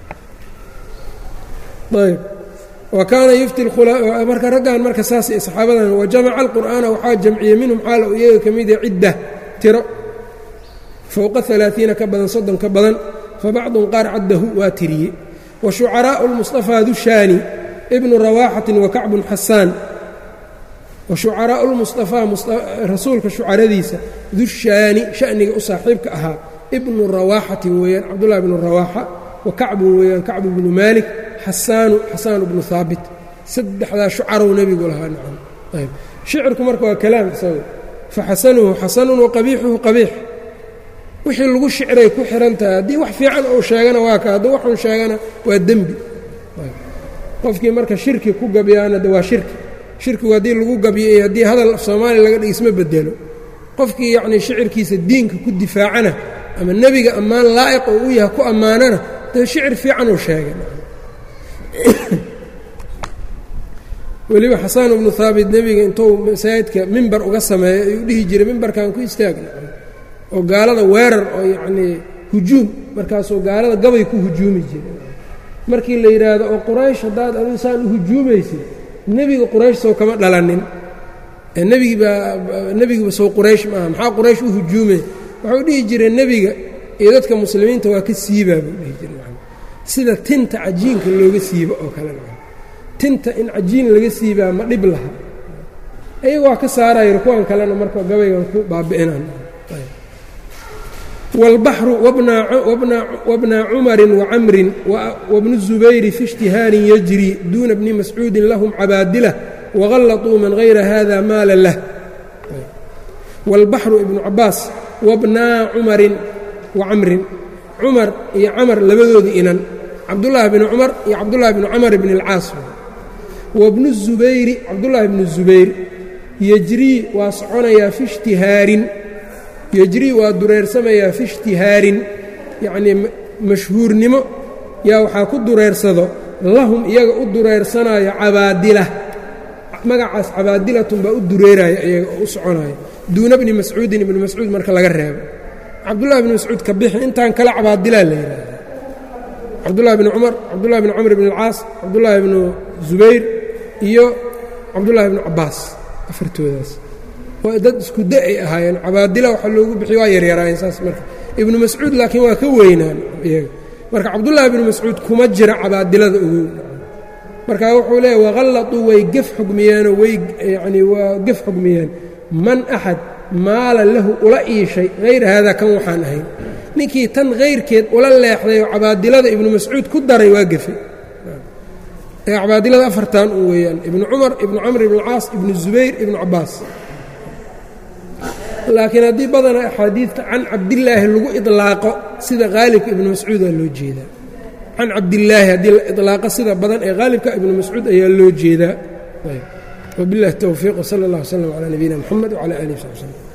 S1: ayb wa kaana yufti marka raggan marka saas saxaabadan wajamaca alqur'aana waxaa jamciyey minhum xaala u iyaga ka mida cidda tiro fowqa alaaiina ka badan soddon ka badan fabacdun qaar caddahu waa tiriye wa shucaraa'u lmustafaa dushaani ibnu rawaaxatin wa kacbun xasaan wa shucaraa'u lmustafaa rasuulka shucaradiisa dushaani sha'niga u saaxiibka ahaa ibnu rawaaxatin weeyaan cabdullahi ibnu rawaaxa wa kacbun weeyaan kacbu bnu maalik xasaanu xasaan bnu haabit saddexdaa shucarow nebigu lahaa nacam ayb shicirku marka waa kalaam isaga faxasanuhu xasanun waqabiixuhu qabiix wixii lagu shicray ku xihan tahay haddii wax fiican uu sheegana waa ka hadduu waxun sheegana waa dembi qofkii marka shirki ku gabyaana de waa shirki shirkigu haddii lagu gabyo iyo haddii hadal af soomaaliya laga dhig isma bedelo qofkii yacnii shicirkiisa diinka ku difaacana ama nebiga ammaan laa'iq oo u yahay ku ammaanana dee shicir fiican uu sheegay weliba xasaan ibnu haabit nebiga intuu masaajidka mimbar uga sameeyo ayuu dhihi jiray mimbarkan ku istaagna oo gaalada weerar oo yacnii hujuum markaasuu gaalada gabay ku hujuumi jiray markii la yidhaahdo oo quraysh haddaad adigu saan u hujuumaysid nebiga quraysh sow kama dhalanin nebigiibaa nebigiiba sow quraysh maaha maxaa quraysh u hujuumay wuxuu dhihi jiray nebiga iyo dadka muslimiinta waa ka siibaa buu dhihi jiray sida tinta cajiinka looga siibo oo kale tinta in cajiin laga siibaa ma dhib laha ayaga waa ka saarayr kuwan kalena marka gabaygan ku baabi'inaan wاlbaxru wabna cumarin wacamrin wabnu الzubayri fi اجtihaarin yajri duuna bni mascuudin lahum cabaadilah wagallaطuu man hayra hada maala lah wاlbaxru ibnu cabaas wabnaa cumarin wacamrin cumar iyo camar labadoodii inan cabdullaahi bni cumar iyo cabdullaahi bni camar bni اlcaas wabnu الzubayri cabdullaahi bnu الzubayr yejrii waa soconayaa fi اجtihaarin yejrii waa dureersamayaa fi اجtihaarin yacnii mashhuurnimo yaa waxaa ku dureersado lahum iyaga u dureersanaayo cabaadilah magacaas cabaadilatun baa u dureeraya iyaga oo u soconaayo duuna bni mascuudin ibni mascuud marka laga reebo cabdullahi bni mascuud ka bixi intaan kale cabaadilaa la yidhaahda cabdullahi bni cumar cabdullahi bni camr bni alcaas cabdullaahi bnu zubayr iyo cabdullaahi bnu cabbaas afartoodaas waa dad isku da ay ahaayeen cabaadila waxaa loogu bixiy waa yaryaraayeen saas marka ibnu mascuud laakiin waa ka weynaan iyaga marka cabdullaahi bnu mascuud kuma jira cabaadilada ogow marka wuxuu leeyahy waqallatuu way gef xugmiyeenoo way yacnii waa gef xugmiyeen man axad maala lahu ula iishay hayra haadaa kan waxaan ahayn ninkii tan hayrkeed ula leexday oo cabaadilada ibnu mascuud ku daray waa gefe ee cabaadilada afartan un weeyaan ibnu cumar ibnu camr ibnu alcaas ibnu zubayr ibnu cabbaas laakiin haddii badana axaadiidta can cabdillaahi lagu idlaaqo sida haalibka ibnu mascuudaa loo jeedaa can cabdillaahi haddii la idlaaqo sida badan ee haalibka ibnu mascuud ayaa loo jeedaa wabillahi towfiiq wsala allah wslam calaa nabiyina mxamed wcala alihi wsaxbi wslm.